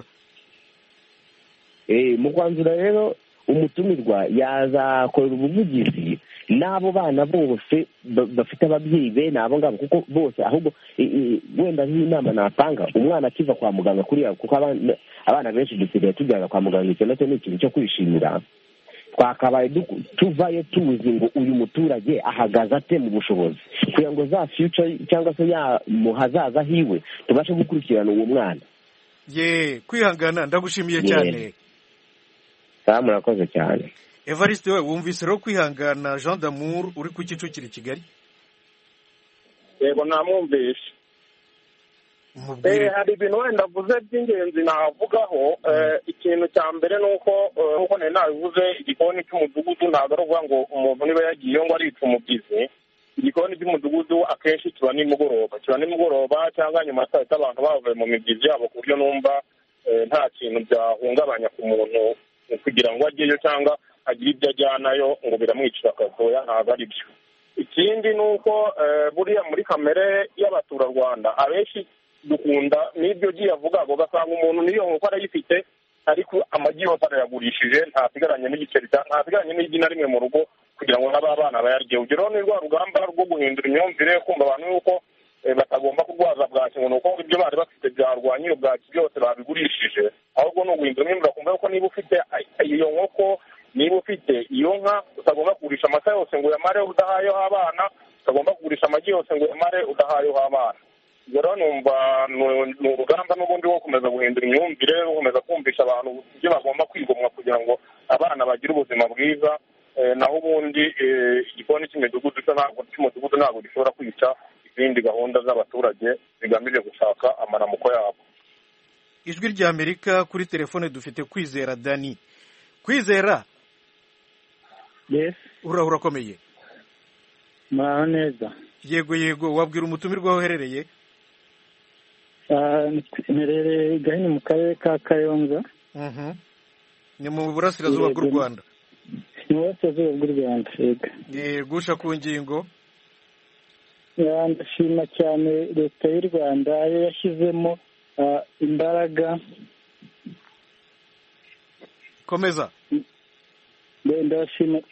mu kwanzura rero umutumirwa yazakorera ubuvugizi n'abo bana bose bafite ababyeyi bene abo ngabo, kuko bose ahubwo wenda nk'inama natanga, umwana akiva kwa muganga kuriya, kuko abana benshi dusigaye tujyana kwa muganga, icyo nacyo ni ikintu cyo kwishimira. Twakabaye tuvayo tuzi ngo uyu muturage ahagaze ate mu bushobozi, kugira ngo za future cyangwa se mu hazaza hiwe tubashe gukurikirana uwo mwana. Kwihangana ndagushimiye cyane. Murakoze cyane. Evariste, we wumvise rero kwihangana Jean d'Amour uri ku Kicukiro i Kigali? Yego namwumvishe. Hari ibintu wenda avuze by'ingenzi navugaho. Ikintu cya mbere ni uko nari nabivuze, igikoni cy'umudugudu ntabwo ari ukuvuga ngo umuntu niba yagiye ngo arica umubyizi. Igikoni cy'umudugudu akenshi kiba nimugoroba cyangwa nyuma saa sita abantu bavuye mu mibyizi yabo, ku buryo numva nta kintu byahungabanya ku muntu kugira ngo ajyeyo cyangwa agire ibyo ajyanayo ngo biramwicira akazoya, ntabwo ari byo. Ikindi ni uko buriya muri kamere y'abaturarwanda abenshi dukunda n'ibyo giye avuga, ugasanga umuntu niyo nk'uko arayifite ariko amagi yose arayagurishije, ntasigaranye n'igiceri, ntasigaranye n'igi na rimwe mu rugo kugira ngo n'abana bayarye. Urugero ni rwa rugamba rwo guhindura imyumvire, kumva abantu yuko batagomba kurwaza bwaki, ngo ni uko ibyo bari bafite byarwanya iyo bwaki byose babigurishije, ahubwo ni uguhindura imyumvire, kumva yuko niba ufite iyo nkoko, niba ufite iyo nka, utagomba kugurisha amata yose ngo uyamare udahayeho abana, utagomba kugurisha amagi yose ngo uyamare udahayeho abana. Rero numva ni urugamba n'ubundi wo gukomeza guhindura imyumvire, gukomeza kumvisha abantu ibyo bagomba kwigomwa kugira ngo abana bagire ubuzima bwiza. Naho ubundi igikoni cy'umudugudu ntabwo gishobora kwica izindi gahunda z'abaturage zigamije gushaka amaramuko yabo. Ijwi ry'Amerika, kuri telefone dufite Kwizera Dani. Kwizera, urakomeye? Muraho neza. Yego, wabwira umutumirwa aho uherereye? Mperereye Gahini mu karere ka Kayonza. Ni mu burasirazuba bw'u Rwanda? Mu burasirazuba bw'u Rwanda, yego. Gusha ku ngingo? Ndashima cyane leta y'u Rwanda, yo yashyizemo imbaraga. Komeza. Ndashima.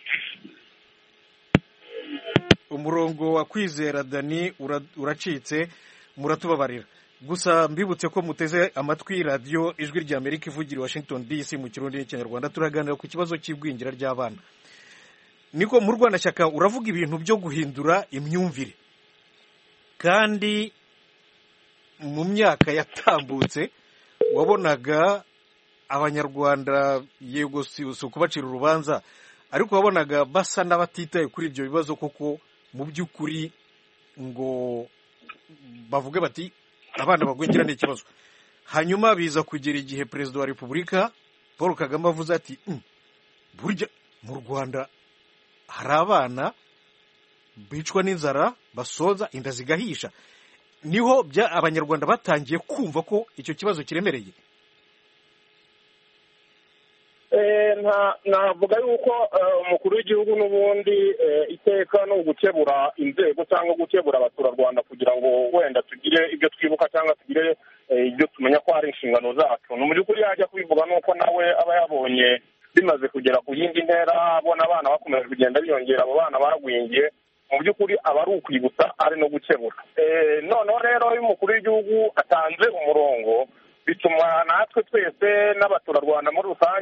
Umurongo wa Kwizera Dani uracitse, muratubabarira. Gusa mbibutse ko muteze amatwi radiyo Ijwi ry'Amerika ivugira i Washington DC mu Kirundi n'Ikinyarwanda. Turaganira ku kibazo cy'igwingira ry'abana. Niko mu Rwandashyaka uravuga ibintu byo guhindura imyumvire, kandi mu myaka yatambutse wabonaga abanyarwanda, yego si ukubacira urubanza, ariko wabonaga basa n'abatitaye kuri ibyo bibazo, kuko mu by'ukuri ngo bavuge bati abana bagwingira ni ikibazo. Hanyuma biza kugera igihe Perezida wa Repubulika Paul Kagame avuze ati burya mu Rwanda hari abana bicwa n'inzara, basonza, inda zigahisha. Niho abanyarwanda batangiye kumva ko icyo kibazo kiremereye. navuga yuko umukuru w'igihugu n'ubundi iteka no gukebura inzego cyangwa gukebura abaturarwanda kugira ngo wenda tugire ibyo twibuka cyangwa tugire ibyo tumenya ko ari inshingano zacu. Mu by'ukuri yajya kubivuga nuko nawe aba yabonye bimaze kugera ku yindi ntera, abona abana bakomeje kugenda biyongera, abo bana baragwingiye. Mu by'ukuri aba ari ukwibutsa, ari no gukebura. Noneho rero iyo umukuru w'igihugu atanze umurongo, bituma natwe twese n'abaturarwanda muri rusange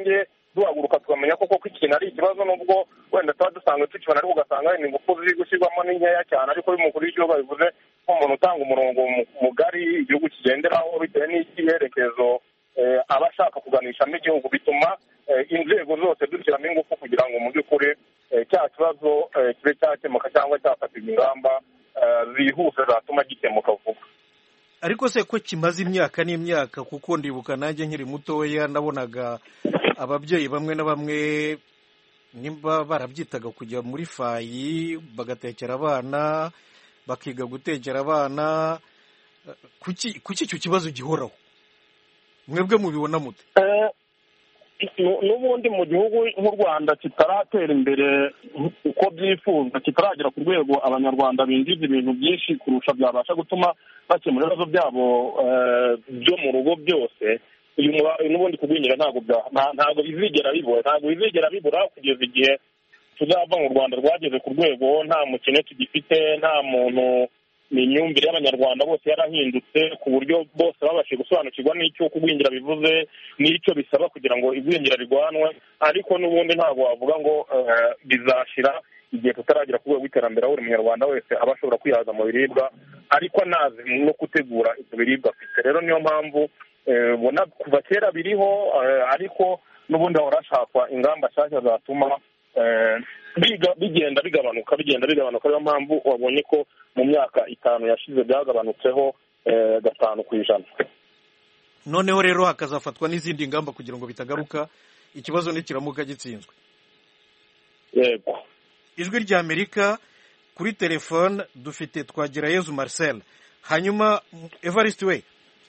duhaguruka tukamenya koko ko ikintu ari ikibazo, nubwo wenda tuba dusanzwe tukibona, ariko ugasanga wenda ingufu ziri gushyirwamo ni nkeya cyane. ariko y'umukuru w'igihugu bivuze nk'umuntu utanga umurongo mugari igihugu kigenderaho bitewe n'icyerekezo aba ashaka kuganishamo igihugu, bituma inzego zose dushyiramo ingufu kugira ngo mu by'ukuri cya kibazo kibe cyakemuka cyangwa cyafatirwa ingamba zihuse zatuma gikemuka vuba. ariko se ko kimaze imyaka n'imyaka, kuko ndibuka nanjye nkiri mutoya nabonaga ababyeyi bamwe na bamwe nimba barabyitaga kujya muri fayi bagatekera abana, bakiga gutekera abana. kuki icyo kibazo gihoraho? mwebwe mubibona mute? n'ubundi mu gihugu nk'u Rwanda kitaratera imbere uko byifuzwa, kitaragera ku rwego abanyarwanda binjiza ibintu byinshi kurusha byabasha gutuma bakemura ibibazo byabo byo mu rugo byose, n'ubundi kugwingira ntabwo bizigera bibura kugeza igihe tuzava mu Rwanda rwageze ku rwego nta mukene tugifite, nta muntu, ni imyumvire y'abanyarwanda bose yarahindutse ku buryo bose babashije gusobanukirwa n'icyo kugwingira bivuze n'icyo bisaba kugira ngo igwingira rigwanwe. ariko n'ubundi ntabwo wavuga ngo bizashira igihe tutaragera ku rwego rw'iterambere aho buri munyarwanda wese aba ashobora kwihaza mu biribwa, ariko anazi no gutegura ibyo biribwa afite. rero niyo mpamvu ubona kuva kera biriho, ariko n'ubundi hahora hashakwa ingamba nshyashya zatuma bigenda bigabanuka. Niyo mpamvu wabonye ko mu myaka 5 yashize byagabanutseho 5%. noneho rero hakazafatwa n'izindi ngamba kugira ngo bitagaruka, ikibazo nikiramuka gitsinzwe. yego. ijwi rya Amerika, kuri telefone dufite Twagirayezu Marcel. hanyuma Evariste we,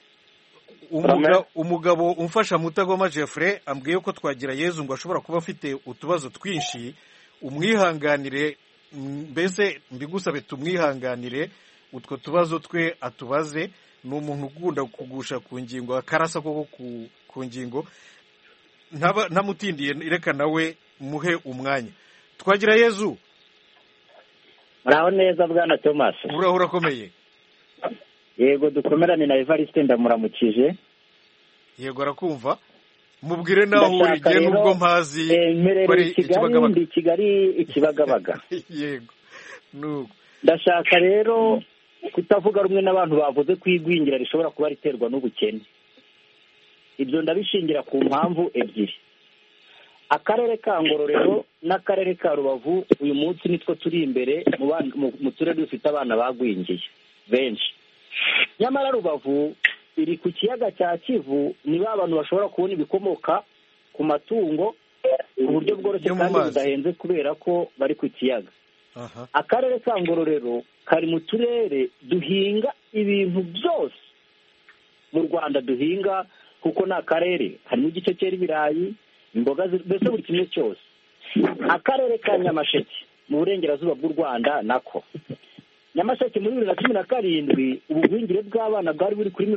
umugabo umfasha Mutagoma Jeffrey ambwiye ko Twagirayezu ngo ashobora kuba afite utubazo twinshi, umwihanganire, mbese mbigusabe tumwihanganire utwo tubazo twe atubaze. ni umuntu ukunda kugusha ku ngingo, akarasa koko ku ngingo, ntamutindiye, reka nawe muhe umwanya. Twagirayezu, muraho neza bwana Thomas? urakomeye? yego dukomerane na Evariste ndamuramukije. yego arakumva, mubwire naho urigiye nubwo mpazi bari Kibagabaga. yego nuko ndashaka rero kutavuga rumwe n'abantu bavuze ko igwingira rishobora kuba riterwa n'ubukene. ibyo ndabishingira ku mpamvu ebyiri. akarere ka Ngororero n'akarere ka Rubavu uyu munsi nitwo turi imbere mu turere dufite abana bagwingiye benshi. nyamara Rubavu iri ku kiyaga cya Kivu, niba abantu bashobora kubona ibikomoka ku matungo ku buryo bworoshye kandi budahenze kubera ko bari ku kiyaga. akarere ka Ngororero kari mu turere duhinga ibintu byose mu Rwanda duhinga, kuko ni akarere harimo igice cyera ibirayi, imboga, mbese buri kimwe cyose. akarere ka Nyamasheke mu burengerazuba bw'u Rwanda nako, Nyamasheke muri 2017 ubugwingire bw'abana bwari buri kuri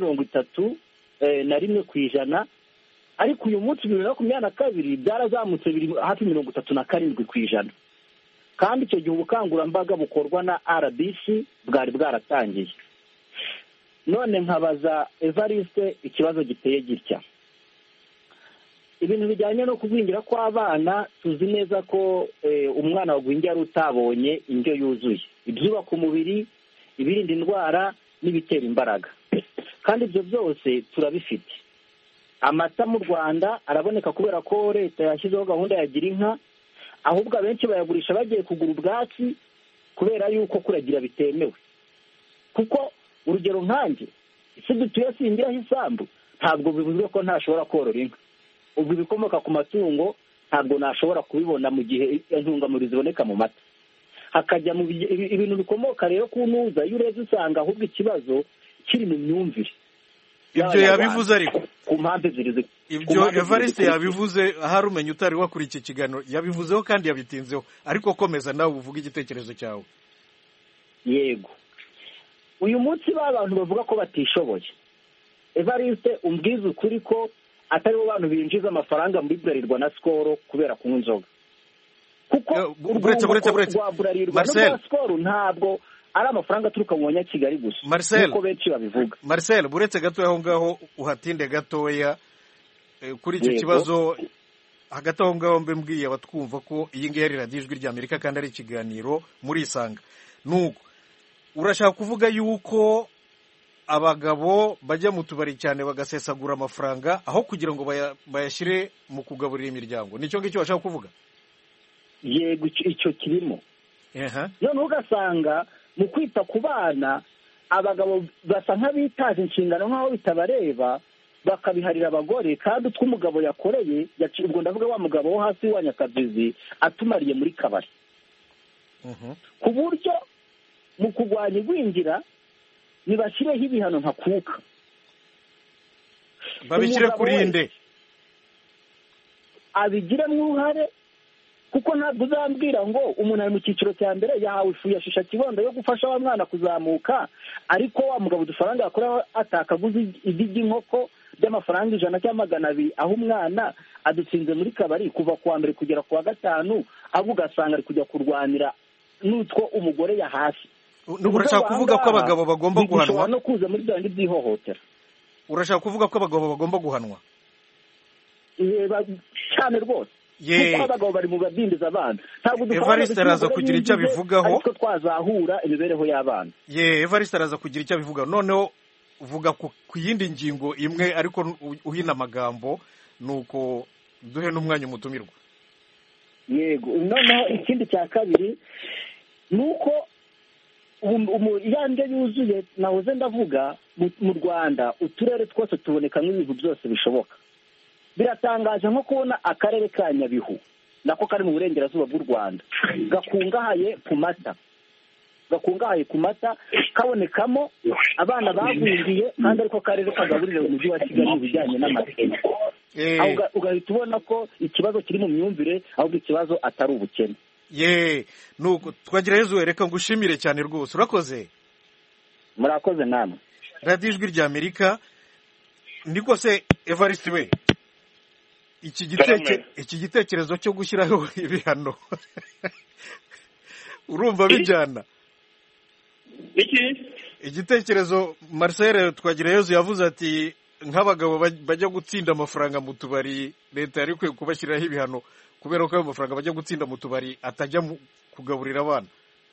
31%, ariko uyu munsi 2022 byarazamutse biri hafi 37%. kandi icyo gihe ubukangurambaga bukorwa na RBC bwari bwaratangiye. none nkabaza Evariste ikibazo giteye gitya. ibintu bijyanye no kugwingira kw'abana, tuzi neza ko umwana wagwingiye ari utabonye indyo yuzuye, ibyubaka umubiri, ibirinda indwara n'ibitera imbaraga, kandi ibyo byose turabifite. amata mu Rwanda araboneka kubera ko leta yashyizeho gahunda ya gira inka, ahubwo abenshi bayagurisha bagiye kugura ubwatsi kubera yuko kuragira bitemewe. kuko urugero nkanjye, isi dutuye singiraho isambu, ntabwo bivuze ko ntashobora korora inka. ubwo ibikomoka ku matungo ntabwo nashobora kubibona mu gihe intungamubiri ziboneka mu mata. hakajya mu ibintu bikomoka rero ku ntuza, iyo urebye usanga ahubwo ikibazo kiri mu myumvire. ibyo yabivuze, ariko ku mpamvu ebyiri. ibyo Evariste yabivuze, ahari umenya utari wakuri iki kiganiro, yabivuzeho kandi yabitinzeho, ariko komeza nawe uvuga igitekerezo cyawe. yego, uyu munsi abantu bavuga ko batishoboye, Evariste umbwiza ukuri ko atari bo bantu binjiza amafaranga muri Bralirwa na Skol kubera kunywa inzoga. kuko buretse Marcel, Skol ntabwo ari amafaranga aturuka mu Banyakigali gusa, nk'uko benshi babivuga. Marcel, buretse gatoya aho ngaho uhatinde gatoya kuri icyo kibazo hagati aho ngaho mbe mbwiye abatwumva ko iyi ngiyi ari radiyo ijwi ry'Amerika kandi ari ikiganiro murisanga. Nuko urashaka kuvuga yuko abagabo bajya mu tubari cyane bagasesagura amafaranga aho kugira ngo bayashyire mu kugaburira imiryango, nicyo ngicyo bashaka kuvuga? Yego, icyo kirimo. Noneho ugasanga mu kwita ku bana abagabo basa nk'abitaje inshingano nk'aho bitabareba, bakabiharira abagore, kandi utwo umugabo yakoreye, ubwo ndavuga wa mugabo wo hasi wa Nyakabizi, atumariye muri kabari. Ku buryo mu kurwanya igwingira nibashyireho ibihano ntakuka. Babishyire kuri nde? Abigiremo uruhare, kuko ntabwo uzambwira ngo umuntu ari mu cyiciro cya mbere yahawe ifu ya shisha kibondo yo gufasha wa mwana kuzamuka, ariko wa mugabo udufaranga yakoreho atakaguze igi ry'inkoko by'amafaranga 100 cyangwa 200, aho umwana adutsinze muri kabari kuva ku wa mbere kugera ku wa gatanu, ahubwo ugasanga ari kujya kurwanira n'utwo umugore yahashye. Urashaka kuvuga ko abagabo bagomba guhanwa? No kuza muri byandi by'ihohotera. Urashaka kuvuga ko abagabo bagomba guhanwa? Cyane rwose. Kuko abagabo bari mu badindiza abana. Evariste araza kugira icyo abivugaho. Ariko twazahura imibereho y'abana. Evariste araza kugira icyo abivugaho. Noneho uvuga ku yindi ngingo imwe ariko uhina amagambo, nuko duhe n'umwanya umutumirwa. Yego, noneho ikindi cya kabiri nuko yande yuzuye nahoze ndavuga mu Rwanda uturere twose tubonekamo ibintu byose bishoboka. Biratangaje nko kubona akarere ka Nyabihu nako kari mu burengerazuba bw'u Rwanda gakungahaye ku mata kabonekamo abana bagwingiye, kandi ariko karere kagaburira umujyi wa Kigali mu bijyanye n'amateka. Ugahita ubona ko ikibazo kiri mu myumvire, ahubwo ikibazo atari ubukene. Nuko Twagirayezu, reka ngushimire cyane rwose. Urakoze. Murakoze namwe. Radiyo Ijwi ry'Amerika. Niko se Evariste we, iki gitekerezo cyo gushyiraho ibihano urumva bijyana? Igitekerezo Marcel Twagirayezu yavuze ati nk'abagabo bajya gutsinda amafaranga mu tubari, leta yari ikwiye kubashyiriraho ibihano kubera ko ayo mafaranga bajya gutsinda mu tubari atajya kugaburira abana.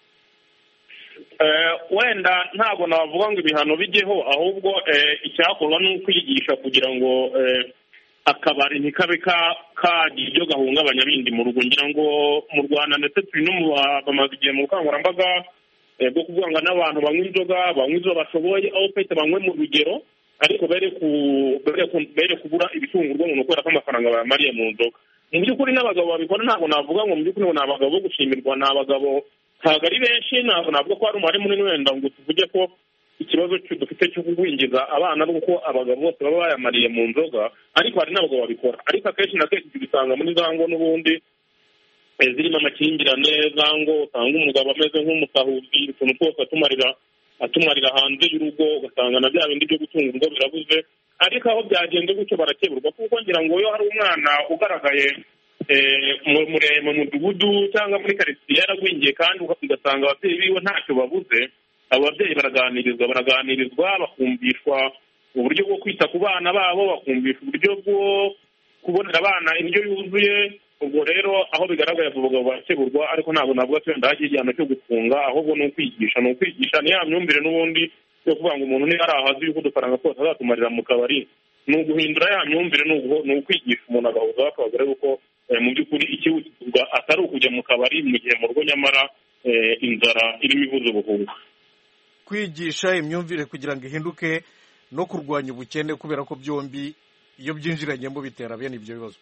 Wenda ntabwo navuga ngo ibihano bijyeho, ahubwo icyakorwa ni ukwigisha kugira ngo akabari ntikabe kagira ibyo gahungabanya bindi mu rugo. Ngira ngo mu Rwanda ndetse turi no bamaze igihe mu bukangurambaga bwo kuvuga ngo n'abantu banywa inzoga, banywa izo bashoboye, aho pete banywe mu rugero, ariko bere kubura ibitungurwa umuntu kubera ko amafaranga bayamariye mu nzoga. Mu by'ukuri n'abagabo babikora, ntabwo navuga ngo mu by'ukuri ni abagabo bo gushimirwa, ni abagabo ntabwo ari benshi, ntabwo navuga ko hari umubare munini wenda ngo tuvuge ko ikibazo dufite cyo kugwingiza abana ari uko abagabo bose baba bayamariye mu nzoga, ariko hari n'abagabo babikora. Ariko akenshi na kenshi tubisanga muri za ngo n'ubundi zirimo amakimbirane, za ngo usanga umugabo ameze nk'umusahuzi, utuntu twose atumarira hanze y'urugo, ugasanga na bya bindi byo gutunga urugo birabuze. Ariko aho byagenze gutyo barakeburwa, kuko ngira ngo iyo hari umwana ugaragaye mu mudugudu cyangwa muri karitsiye yaragwingiye, kandi ugasanga ababyeyi biwe ntacyo babuze, ababyeyi baraganirizwa bakumvishwa uburyo bwo kwita ku bana babo, bakumvisha uburyo bwo kubonera abana indyo yuzuye. Ubwo rero aho bigaragaye abagabo barakeburwa, ariko ntabwo navuga ko wenda hagiye igihano cyo gufunga, ahubwo ni ukwigisha ni ya myumvire n'ubundi yo kuvuga ngo umuntu niba ari ahazi yuko udufaranga twose azatumarira mu kabari, ni uguhindura ya myumvire, ni ukwigisha umuntu agahuza bakabagore kuko mu by'ukuri ikihutirwa atari ukujya mu kabari mu gihe mu rugo nyamara inzara irimo ivuza ubuhuha. Kwigisha imyumvire kugira ngo ihinduke no kurwanya ubukene, kubera ko byombi iyo byinjiranyemo bitera bene ibyo bibazo.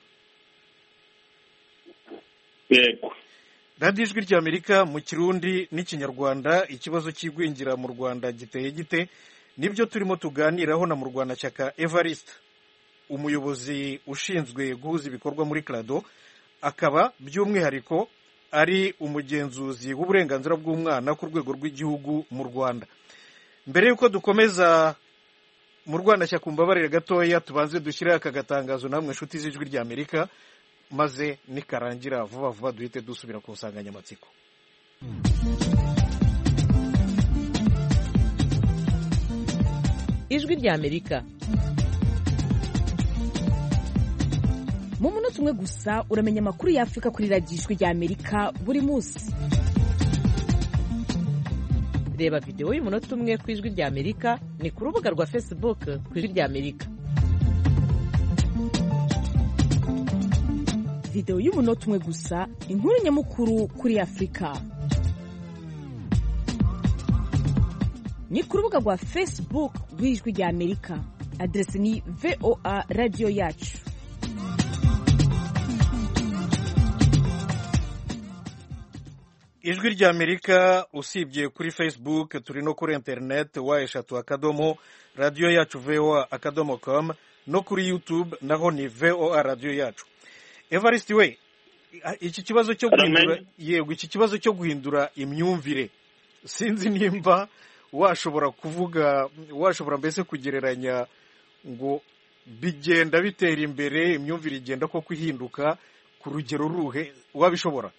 Yego. Radiyo Ijwi ry'Amerika mu Kirundi n'Ikinyarwanda. Ikibazo cy'igwingira mu Rwanda giteye gite? Nibyo turimo tuganiraho na Murwanashyaka Evariste, umuyobozi ushinzwe guhuza ibikorwa muri CRADO, akaba by'umwihariko ari umugenzuzi w'uburenganzira bw'umwana ku rwego rw'igihugu mu Rwanda. Mbere y'uko dukomeza, Murwanashyaka umbabarire gatoya, tubanze dushyire aka gatangazo namwe inshuti z'Ijwi ry'Amerika, maze nikarangira vuba vuba duhite dusubira ku nsanganyamatsiko. Ijwi ry'Amerika. mu munota umwe gusa uramenya amakuru y'Afurika kuri radiyo ijwi ry'Amerika buri munsi. reba videwo y'umunota umwe ku ijwi ry'Amerika ni ku rubuga rwa Facebook ku ijwi ry'Amerika. videwo y'umunota umwe gusa, inkuru nyamukuru kuri Afurika. ni ku rubuga rwa Facebook rw'ijwi ry'Amerika, aderesi ni VOA radiyo yacu. ijwi ry'Amerika usibye kuri Facebook turi no kuri internet eshatu radiyo yacu voa.com no kuri YouTube naho ni VOA radiyo yacu. Evariste we, iki kibazo cyo guhindura iki kibazo cyo guhindura imyumvire sinzi nimba washobora mbese kugereranya ngo bigenda bitera imbere, imyumvire igenda koko ihinduka ku rugero ruhe, wabishobora?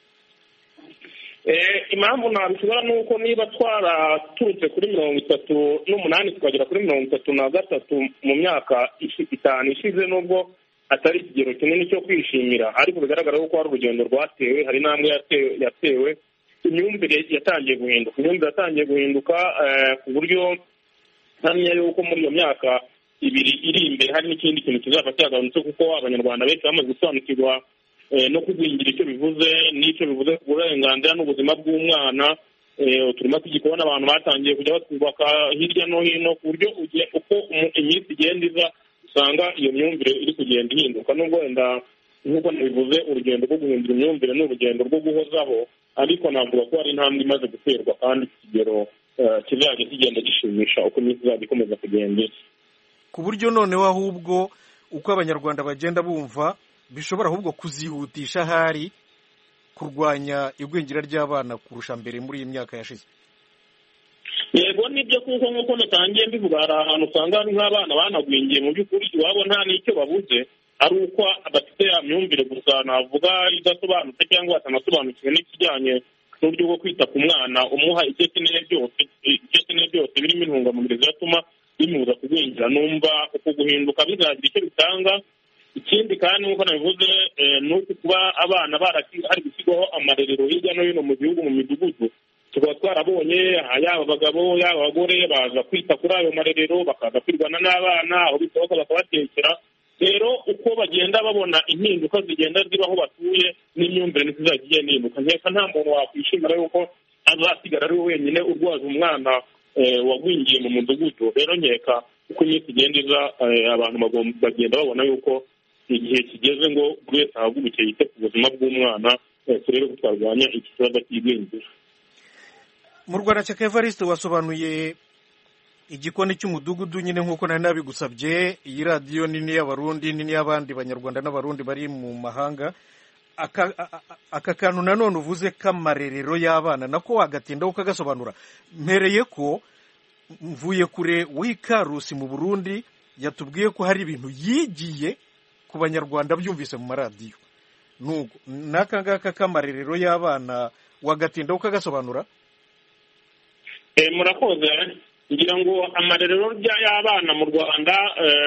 Impamvu ntabishobora ni uko niba twaraturutse kuri 38 tukagera kuri 33 mu myaka 5 ishize, nubwo atari ikigero kinini cyo kwishimira, ariko bigaragara ko hari urugendo rwatewe, hari intambwe yatewe, imyumvire yatangiye guhinduka ku buryo ntamenya yuko muri iyo myaka 2 iri imbere hari n'ikindi kintu kizaba cyagabanutse, kuko abanyarwanda benshi bamaze gusobanukirwa no kugwingira icyo bivuze n'icyo bivuze ku burenganzira n'ubuzima bw'umwana. Turimo kubona abantu batangiye kujya batwubaka hirya no hino, ku buryo uko iminsi igenda iza usanga iyo myumvire iri kugenda ihinduka. Nubwo wenda nk'uko nabivuze, urugendo rwo guhindura imyumvire ni urugendo rwo guhozaho, ariko navuga ko hari intambwe imaze guterwa kandi ikigero kizajya kigenda gishimisha uko iminsi izajya ikomeza kugenda, ku buryo noneho ahubwo uko abanyarwanda bagenda bumva bishobora ahubwo kuzihutisha hari kurwanya igwingira ry'abana kurusha mbere muri iyi myaka yashize. Yego nibyo, kuko nk'uko natangiye mbivuga, hari ahantu usanga hari nk'abana banagwingiye mu by'ukuri iwabo nta n'icyo babuze, ari uko bafite ya myumvire gusa navuga idasobanutse cyangwa batanasobanukiwe n'ikijyanye n'uburyo bwo kwita ku mwana, umuha ibyo akeneye byose birimo intungamubiri zatuma bimubuza kugwingira. Numva uko guhinduka bizagira icyo bitanga. Ikindi kandi nk'uko nabivuze ni uko kuba abana hari gushyirwaho amarerero hirya no hino mu gihugu, mu midugudu, tukaba twarabonye yaba abagabo yaba abagore baza kwita kuri ayo marerero, bakaza kwirwana n'abana, aho bishoboka bakabatekera. Rero uko bagenda babona impinduka zigenda ziba aho batuye, n'imyumvire ntizajya igenda ihinduka. Nkeka nta muntu wakwishimira yuko azasigara ari we wenyine urwaza umwana wagwingiye mu mudugudu. Rero nkeka uko iminsi igenda iza, abantu bagenda babona yuko igihe kigeze ngo buri wese ahaguruke yite ku buzima bw'umwana, turebe ko twarwanya iki kibazo cy'igwingira. Mu Rwanda cyaka Evariste wasobanuye igikoni cy'umudugudu nyine nk'uko nari nabigusabye. Iyi radiyo nini y'abarundi, nini y'abandi banyarwanda n'abarundi bari mu mahanga. Aka kantu nanone uvuze k'amarerero y'abana nako wagatindaho ukagasobanura. Mpereye ko mvuye kure w'Ikarusi mu Burundi yatubwiye ko hari ibintu yigiye ku banyarwanda byumvise mu maradiyo. Nuko n'aka ngaka k'amarerero y'abana wagatindaho ukagasobanura? Murakoze. Ngira ngo amarerero y'abana mu Rwanda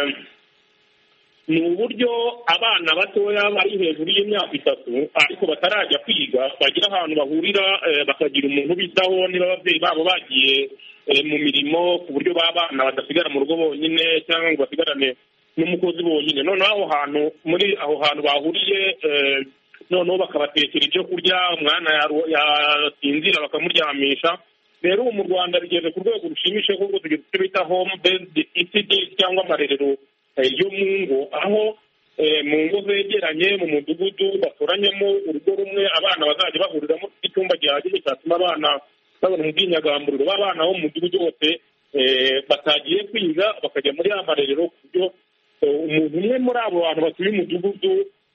ni uburyo abana batoya bari hejuru y'imyaka 3 ariko batarajya kwiga bagira ahantu bahurira, bakagira umuntu bitaho niba ababyeyi babo bagiye mu mirimo, ku buryo b'abana badasigara mu rugo bonyine cyangwa ngo basigarane n'umukozi bonyine. Noneho muri aho hantu bahuriye, noneho bakabatekera ibyo kurya, umwana yasinzira bakamuryamisha. Rero ubu mu Rwanda bigeze ku rwego rushimishije kuko tugiye icyo bita home based ECD cyangwa amarerero yo mu ngo, aho mu ngo zegeranye mu mudugudu batoranyemo urugo rumwe abana bazajya bahuriramo icyumba gihagije cyatuma abana babona ubwinyagamburiro b'abana bo mu mudugudu wose batagiye kwiga, bakajya muri ya marerero, ku buryo umuntu umwe muri abo bantu batuye umudugudu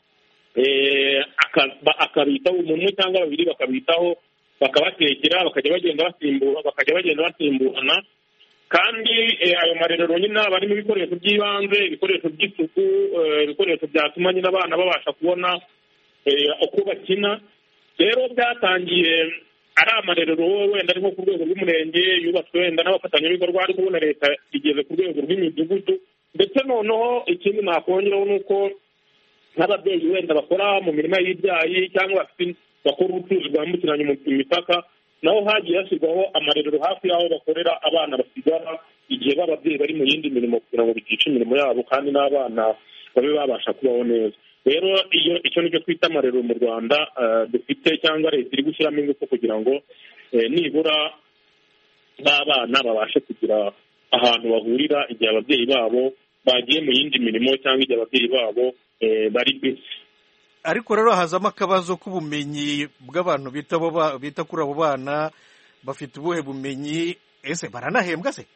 akabitaho, umuntu umwe cyangwa babiri bakabitaho, bakabatekera, bakajya bagenda basimburana. Kandi ayo marerero nyine aba arimo ibikoresho by'ibanze, ibikoresho by'isuku, ibikoresho byatuma nyine abana babasha kubona uko bakina. Rero byatangiye ari amarerero wenda ari nko ku rwego rw'umurenge yubatswe wenda n'abafatanyabikorwa, ariko ubona leta igeze ku rwego rw'imidugudu. Ndetse noneho ikindi nakongeraho ni uko nk'ababyeyi wenda bakora mu mirima y'ibyayi cyangwa bakora ubucuruzi bwambukiranya imipaka, naho hagiye hashyirwaho amarerero hafi y'aho bakorera, abana basigara igihe b'ababyeyi bari mu yindi mirimo kugira ngo bitica imirimo yabo kandi n'abana babe babasha kubaho neza. Rero icyo nicyo twita amarerero mu Rwanda dufite, cyangwa leta iri gushyiramo ingufu kugira ngo nibura b'abana babashe kugira ahantu bahurira igihe ababyeyi babo bagiye mu yindi mirimo cyangwa igihe ababyeyi babo bari bisi. Ariko rero hazamo akabazo k'ubumenyi bw'abantu bita kuri abo bana, bafite ubuhe bumenyi? Ese baranahembwa se?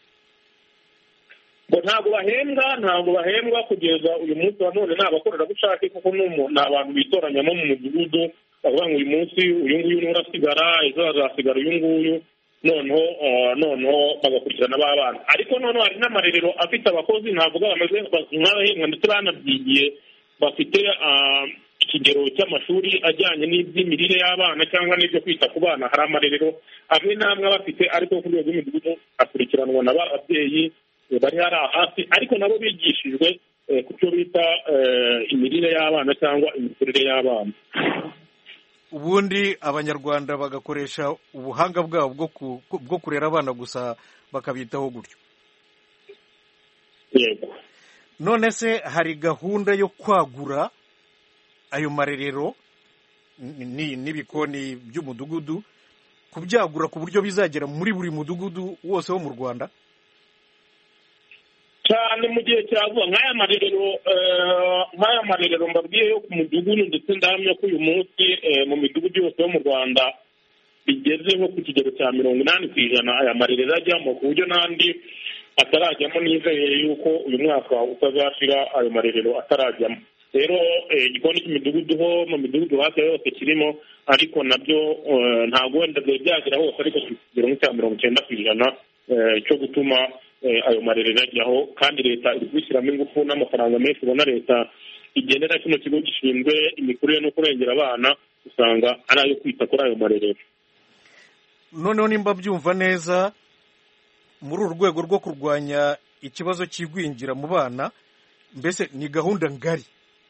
Ntabwo bahembwa kugeza uyu munsi wa none. Ni abakorerabushake kuko ni abantu bitoranyamo mu mudugudu, bavuga ngo uyu munsi uyu nguyu niwe urasigara, ejo hazasigara uyu nguyu, noneho bagakurikirana b'abana. Ariko noneho hari n'amarerero afite abakozi, ntabwo bameze nk'abahembwa ndetse banabyigiye, bafite ikigero cy'amashuri ajyanye n'iby'imirire y'abana cyangwa n'ibyo kwita ku bana. Hari amarerero amwe n'amwe bafite, ariko ku rwego rw'imidugudu akurikiranwa na babyeyi bari hari hafi, ariko nabo bigishijwe ku cyo bita imirire y'abana cyangwa imikurire y'abana. Ubundi abanyarwanda bagakoresha ubuhanga bwabo bwo kurera abana gusa bakabitaho gutyo. Yego. None se hari gahunda yo kwagura ayo marerero n'ibikoni by'umudugudu, kubyagura ku buryo bizagera muri buri mudugudu wose wo mu Rwanda? Cyane mu gihe cya vuba. Nk'aya marerero mbabwiye yo ku mudugudu, ndetse ndahamya ko uyu munsi mu midugudu yose yo mu Rwanda bigeze nko ku kigero cya 80% aya marerero ajyamo, ku buryo n'andi atarajyamo. Nizeye yuko uyu mwaka utazashira ayo marerero atarajyamo. Rero igikoni cy'imidugudu ho mu midugudu hafi yose kirimo, ariko nabyo ntabwo wenda byagera hose, ariko ku kigero cya 90% cyo gutuma ayo marerero ajyaho. Kandi leta iri kubishyiramo ingufu n'amafaranga menshi. Ubona leta igendera kino kigo gishinzwe imikurire no kurengera abana, usanga ari ayo kwita kuri ayo marerero. Noneho nimba byumva neza, muri uru rwego rwo kurwanya ikibazo cy'igwingira mu bana, mbese ni gahunda ngari?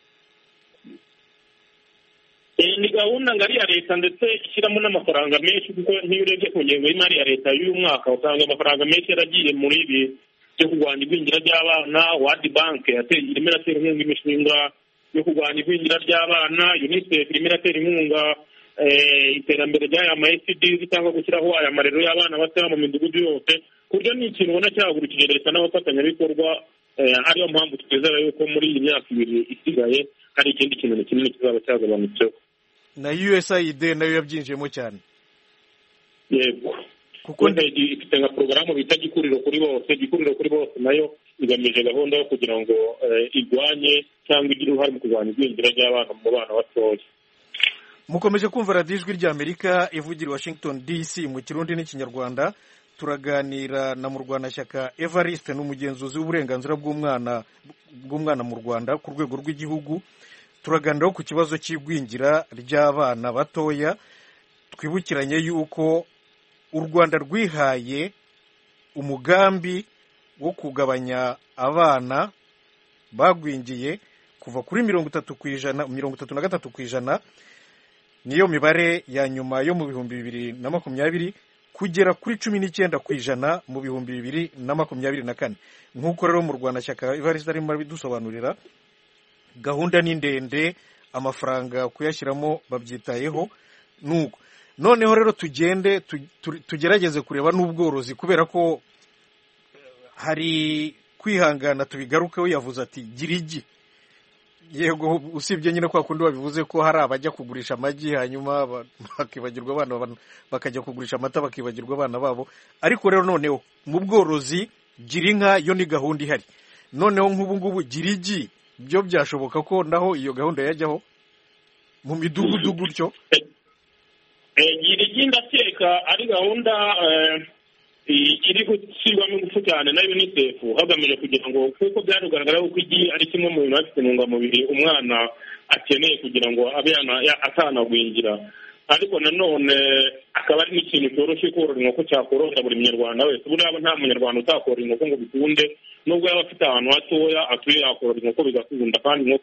Ni gahunda ngari ya leta, ndetse ishyiramo n'amafaranga menshi, kuko nk'iyo urebye ku ngengo y'imari ya leta y'uyu mwaka usanga amafaranga menshi yaragiye muri ibi byo kurwanya igwingira ry'abana. World Bank irimo iratera inkunga imishinga yo kurwanya igwingira ry'abana, UNICEF irimo iratera inkunga iterambere ry'aya ma SDGs cyangwa gushyiraho aya marerero y'abana batoya mu midugudu yose, ku buryo ni ikintu ubona cyahagurukije leta n'abafatanyabikorwa. Ariyo mpamvu twizera yuko muri iyi myaka 2 isigaye hari ikindi kintu kinini kizaba cyagabanutseho. Na USAID nayo yabyinjiyemo cyane. Yego, kuko ifite nka porogaramu bita gikuriro kuri bose, nayo igamije gahunda yo kugira ngo igwanye cyangwa igire uruhare mu kurwanya igwingira ry'abana mu bana batoya. Mukomeje kumva radiyo Ijwi ry'Amerika ivugira Washington DC mu Kirundi n'Ikinyarwanda. Turaganira na Murwanashyaka Evariste, n'umugenzuzi w'uburenganzira bw'umwana mu Rwanda ku rwego rw'igihugu. Turaganiraho ku kibazo cy'igwingira ry'abana batoya. Twibukiranye yuko u Rwanda rwihaye umugambi wo kugabanya abana bagwingiye kuva kuri 33% niyo mibare ya nyuma yo mu 2020 kugera kuri 19% mu 2024. Nk'uko rero mu Rwanashyaka Evariste arimo bidusobanurira, gahunda ni ndende, amafaranga kuyashyiramo babyitayeho. Nuko noneho rero tugerageze kureba n'ubworozi, kubera ko hari kwihangana tubigarukeho. Yavuze ati gira igi. Yego, usibye nyine kwa kundi wabivuze ko hari abajya kugurisha amagi hanyuma bakibagirwa abana, bakajya kugurisha amata bakibagirwa abana babo. Ariko rero noneho mu bworozi gira inka yo ni gahunda ihari. Noneho nk'ubu ngubu gira igi byo byashoboka ko naho iyo gahunda yajyaho mu midugudu gutyo. Gira igi ndakeka ari gahunda iri gushyirwamo ingufu cyane na UNICEF, hagamije kugira ngo, kuko byarugaragara ko igi ari kimwe mu bintu bifite intungamubiri umwana akeneye kugira ngo abe atanagwingira. Ariko nanone akaba ari n'ikintu cyoroshye korora inkoko, cyakorohera buri munyarwanda wese. Buriya nta munyarwanda utakorora inkoko ngo bikunde, nubwo yaba afite ahantu hatoya atuye yakorora inkoko bigakunda, kandi inkoko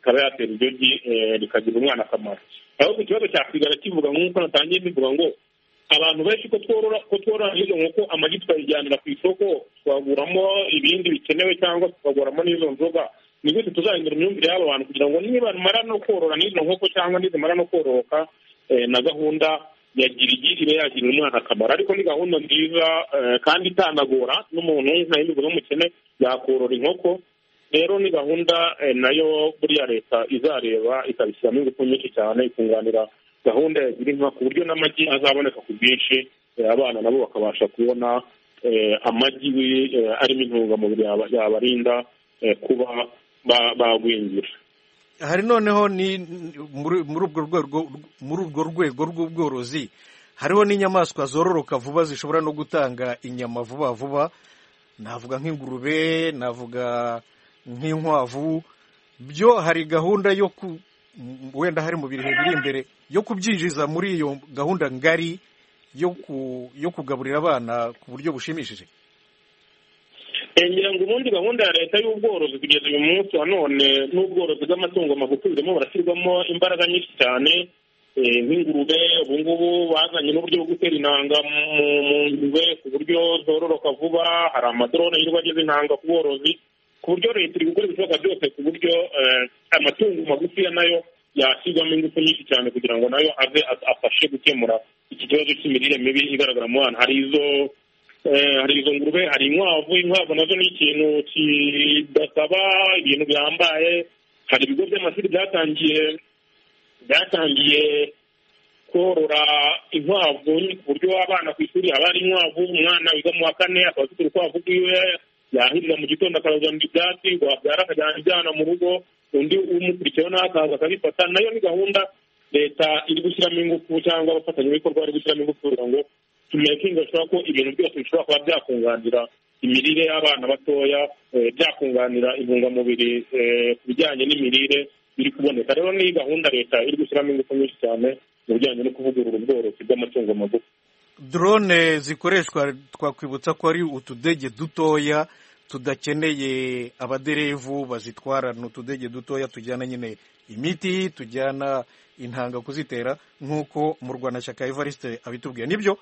ikaba yatera iryo gi rikagira umwana akamaro. Ahubwo ikibazo cyasigara kivuga nk'uko natangiye bivuga ngo abantu benshi ko tworora izo nkoko amagi tukayijyanira ku isoko twaguramo ibindi bikenewe cyangwa tukaguramo n'izo nzoga, ni gute tuzahindura imyumvire y'aba bantu kugira ngo nibamara no korora n'izo nkoko cyangwa nizimara no kororoka na gahunda ya girigi ibe yagirira umwana akamaro. Ariko ni gahunda nziza kandi itanagora n'umuntu nka y'imigo n'umukene yakorora inkoko. Rero ni gahunda nayo buriya leta izareba ikabishyiramo ingufu nyinshi cyane ikunganira gahunda ya girinka ku buryo n'amagi azaboneka ku bwinshi, abana nabo bakabasha kubona amagi arimo intungamubiri yabarinda kuba bagwingira. Hari noneho ni muri urwo rwego rw'ubworozi hariho n'inyamaswa zororoka vuba zishobora no gutanga inyama vuba vuba, navuga nk'ingurube, navuga nk'inkwavu. Byo hari gahunda yo wenda hari mu bihe biri imbere yo kubyinjiza muri iyo gahunda ngari yo kugaburira abana ku buryo bushimishije. ngira ngo ubundi gahunda ya leta y'ubworozi kugeza uyu munsi wa none n'ubworozi bw'amatungo magufi burimo burashyirwamo imbaraga nyinshi cyane. Nk'ingurube ubu ngubu bazanye n'uburyo bwo gutera intanga mu ngurube ku buryo zororoka vuba, hari amadorone yirirwa ageza intanga ku borozi, ku buryo leta iri gukora ibishoboka byose ku buryo amatungo magufiya nayo yashyirwamo ingufu nyinshi cyane kugira ngo nayo aze afashe gukemura iki kibazo cy'imirire mibi igaragara mu bana. Hari izo ngurube, hari inkwavu nazo ni ikintu kidasaba ibintu bihambaye. Hari ibigo by'amashuri byatangiye korora inkwavu ku buryo abana ku ishuri haba hari inkwavu, umwana wiga mu wa 4 akaba afite urukwavu rwiwe, yahirira mu gitondo akarajyana ibyatsi, wabyara akajyana ibyana mu rugo, undi umukurikiyeho nawe akaza akabifata. Nayo ni gahunda leta iri gushyiramo ingufu cyangwa abafatanyabikorwa bari gushyiramo ingufu kugira ngo tumekinga ashobora ko ibintu byose bishobora kuba byakunganira imirire y'abana batoya, byakunganira intungamubiri ku bijyanye n'imirire biri kuboneka. Rero ni gahunda leta iri gushyiramo ingufu nyinshi cyane mu bijyanye no kuvugurura ubworozi bw'amatungo magufi. Drone zikoreshwa twakwibutsa ko ari utudege dutoya tudakeneye abaderevu bazitwara, ni utudege dutoya tujyana nyine imiti, tujyana intanga kuzitera nk'uko mu Rwanda Shyaka Evariste abitubwiye. Nibyo?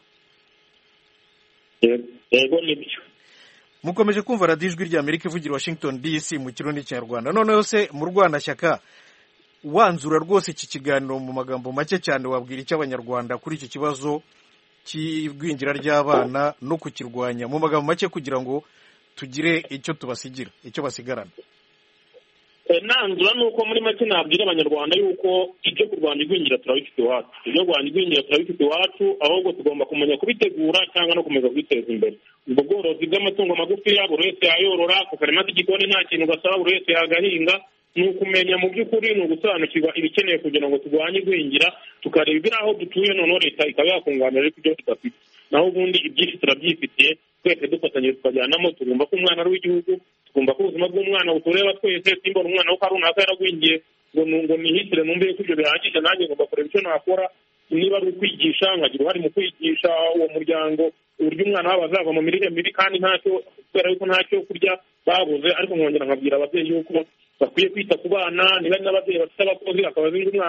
Yego nibyo. Mukomeje kumva radiyo ijwi ry'Amerika ivugira Washington DC mu kirundi n'ikinyarwanda. Noneho se mu Rwanda Shyaka, wanzura rwose iki kiganiro mu magambo make cyane, wabwira icyo abanyarwanda kuri iki kibazo cy'igwingira ry'abana no kukirwanya mu magambo make kugira ngo tugire icyo tubasigira, icyo basigarana. Nanzura nuko muri make nabwira abanyarwanda yuko ibyo kurwanya igwingira turabifite iwacu, ibyo kurwanya igwingira turabifite iwacu, ahubwo tugomba kumenya kubitegura cyangwa no kumenya kubiteza imbere. Ubwo bworozi bw'amatungo magufi buri wese yayorora, ku karima k'igikoni nta kintu gasaba, buri wese yagahinga. Ni ukumenya mu by'ukuri, ni ugusobanukirwa ibikeneye kugira ngo turwanye igwingira, tukareba ibiri aho dutuye, noneho leta ikaba yakunganira ariko ibyo tudafite. Naho ubundi ibyinshi turabyifitiye, twese dufatanyije tukajyanamo. Tugomba ko umwana ari uw'igihugu, tugomba ko ubuzima bw'umwana butureba twese. Simbona umwana wo kwa runaka yaragwingiye ngo nihitire numve ko ibyo bihagije, nanjye ngomba kureba icyo nakora. Niba ari ukwigisha, nkagira uruhare mu kwigisha uwo muryango uburyo umwana wabo azava mu mirire mibi kandi kubera yuko ntacyo kurya babuze. Ariko nkongera nkabwira ababyeyi yuko bakwiye kwita ku bana. Niba ari n'ababyeyi bafite abakozi akaba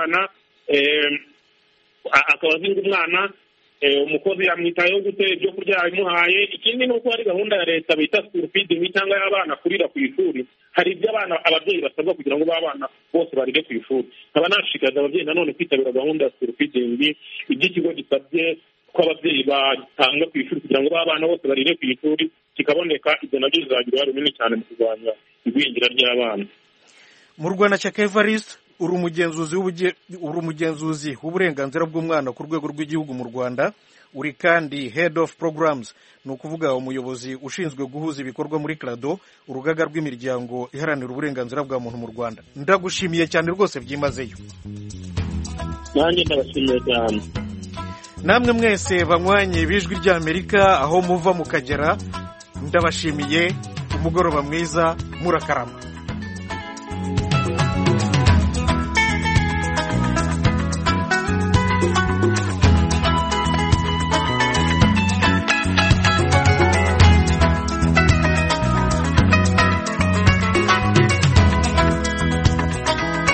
azinga umwana, umukozi yamwitayeho gute, ibyo kurya yabimuhaye. Ikindi ni uko hari gahunda ya leta bita school feeding cyangwa y'abana kurira ku ishuri. Hari ibyo ababyeyi basabwa kugira ngo b'abana bose barire ku ishuri. Nkaba nashishikariza ababyeyi nanone kwitabira gahunda ya school feeding, iby'ikigo gisabye ko ababyeyi batanga ku ishuri kugira ngo b'abana bose barire ku ishuri kikaboneka. Ibyo nabyo bizagira uruhare runini cyane mu kurwanya igwingira ry'abana. Mu Rwanda Shyaka Evariste, uri umugenzuzi w'uburenganzira bw'umwana ku rwego rw'igihugu mu Rwanda, uri kandi head of programs, ni ukuvuga umuyobozi ushinzwe guhuza ibikorwa muri CRADO, urugaga rw'imiryango iharanira uburenganzira bwa muntu mu Rwanda. Ndagushimiye cyane rwose byimazeyo. Nanjye ndabashimiye cyane. Namwe mwese banywanyi b'ijwi ry'Amerika aho muva mukagera, ndabashimiye. Umugoroba mwiza, murakarama.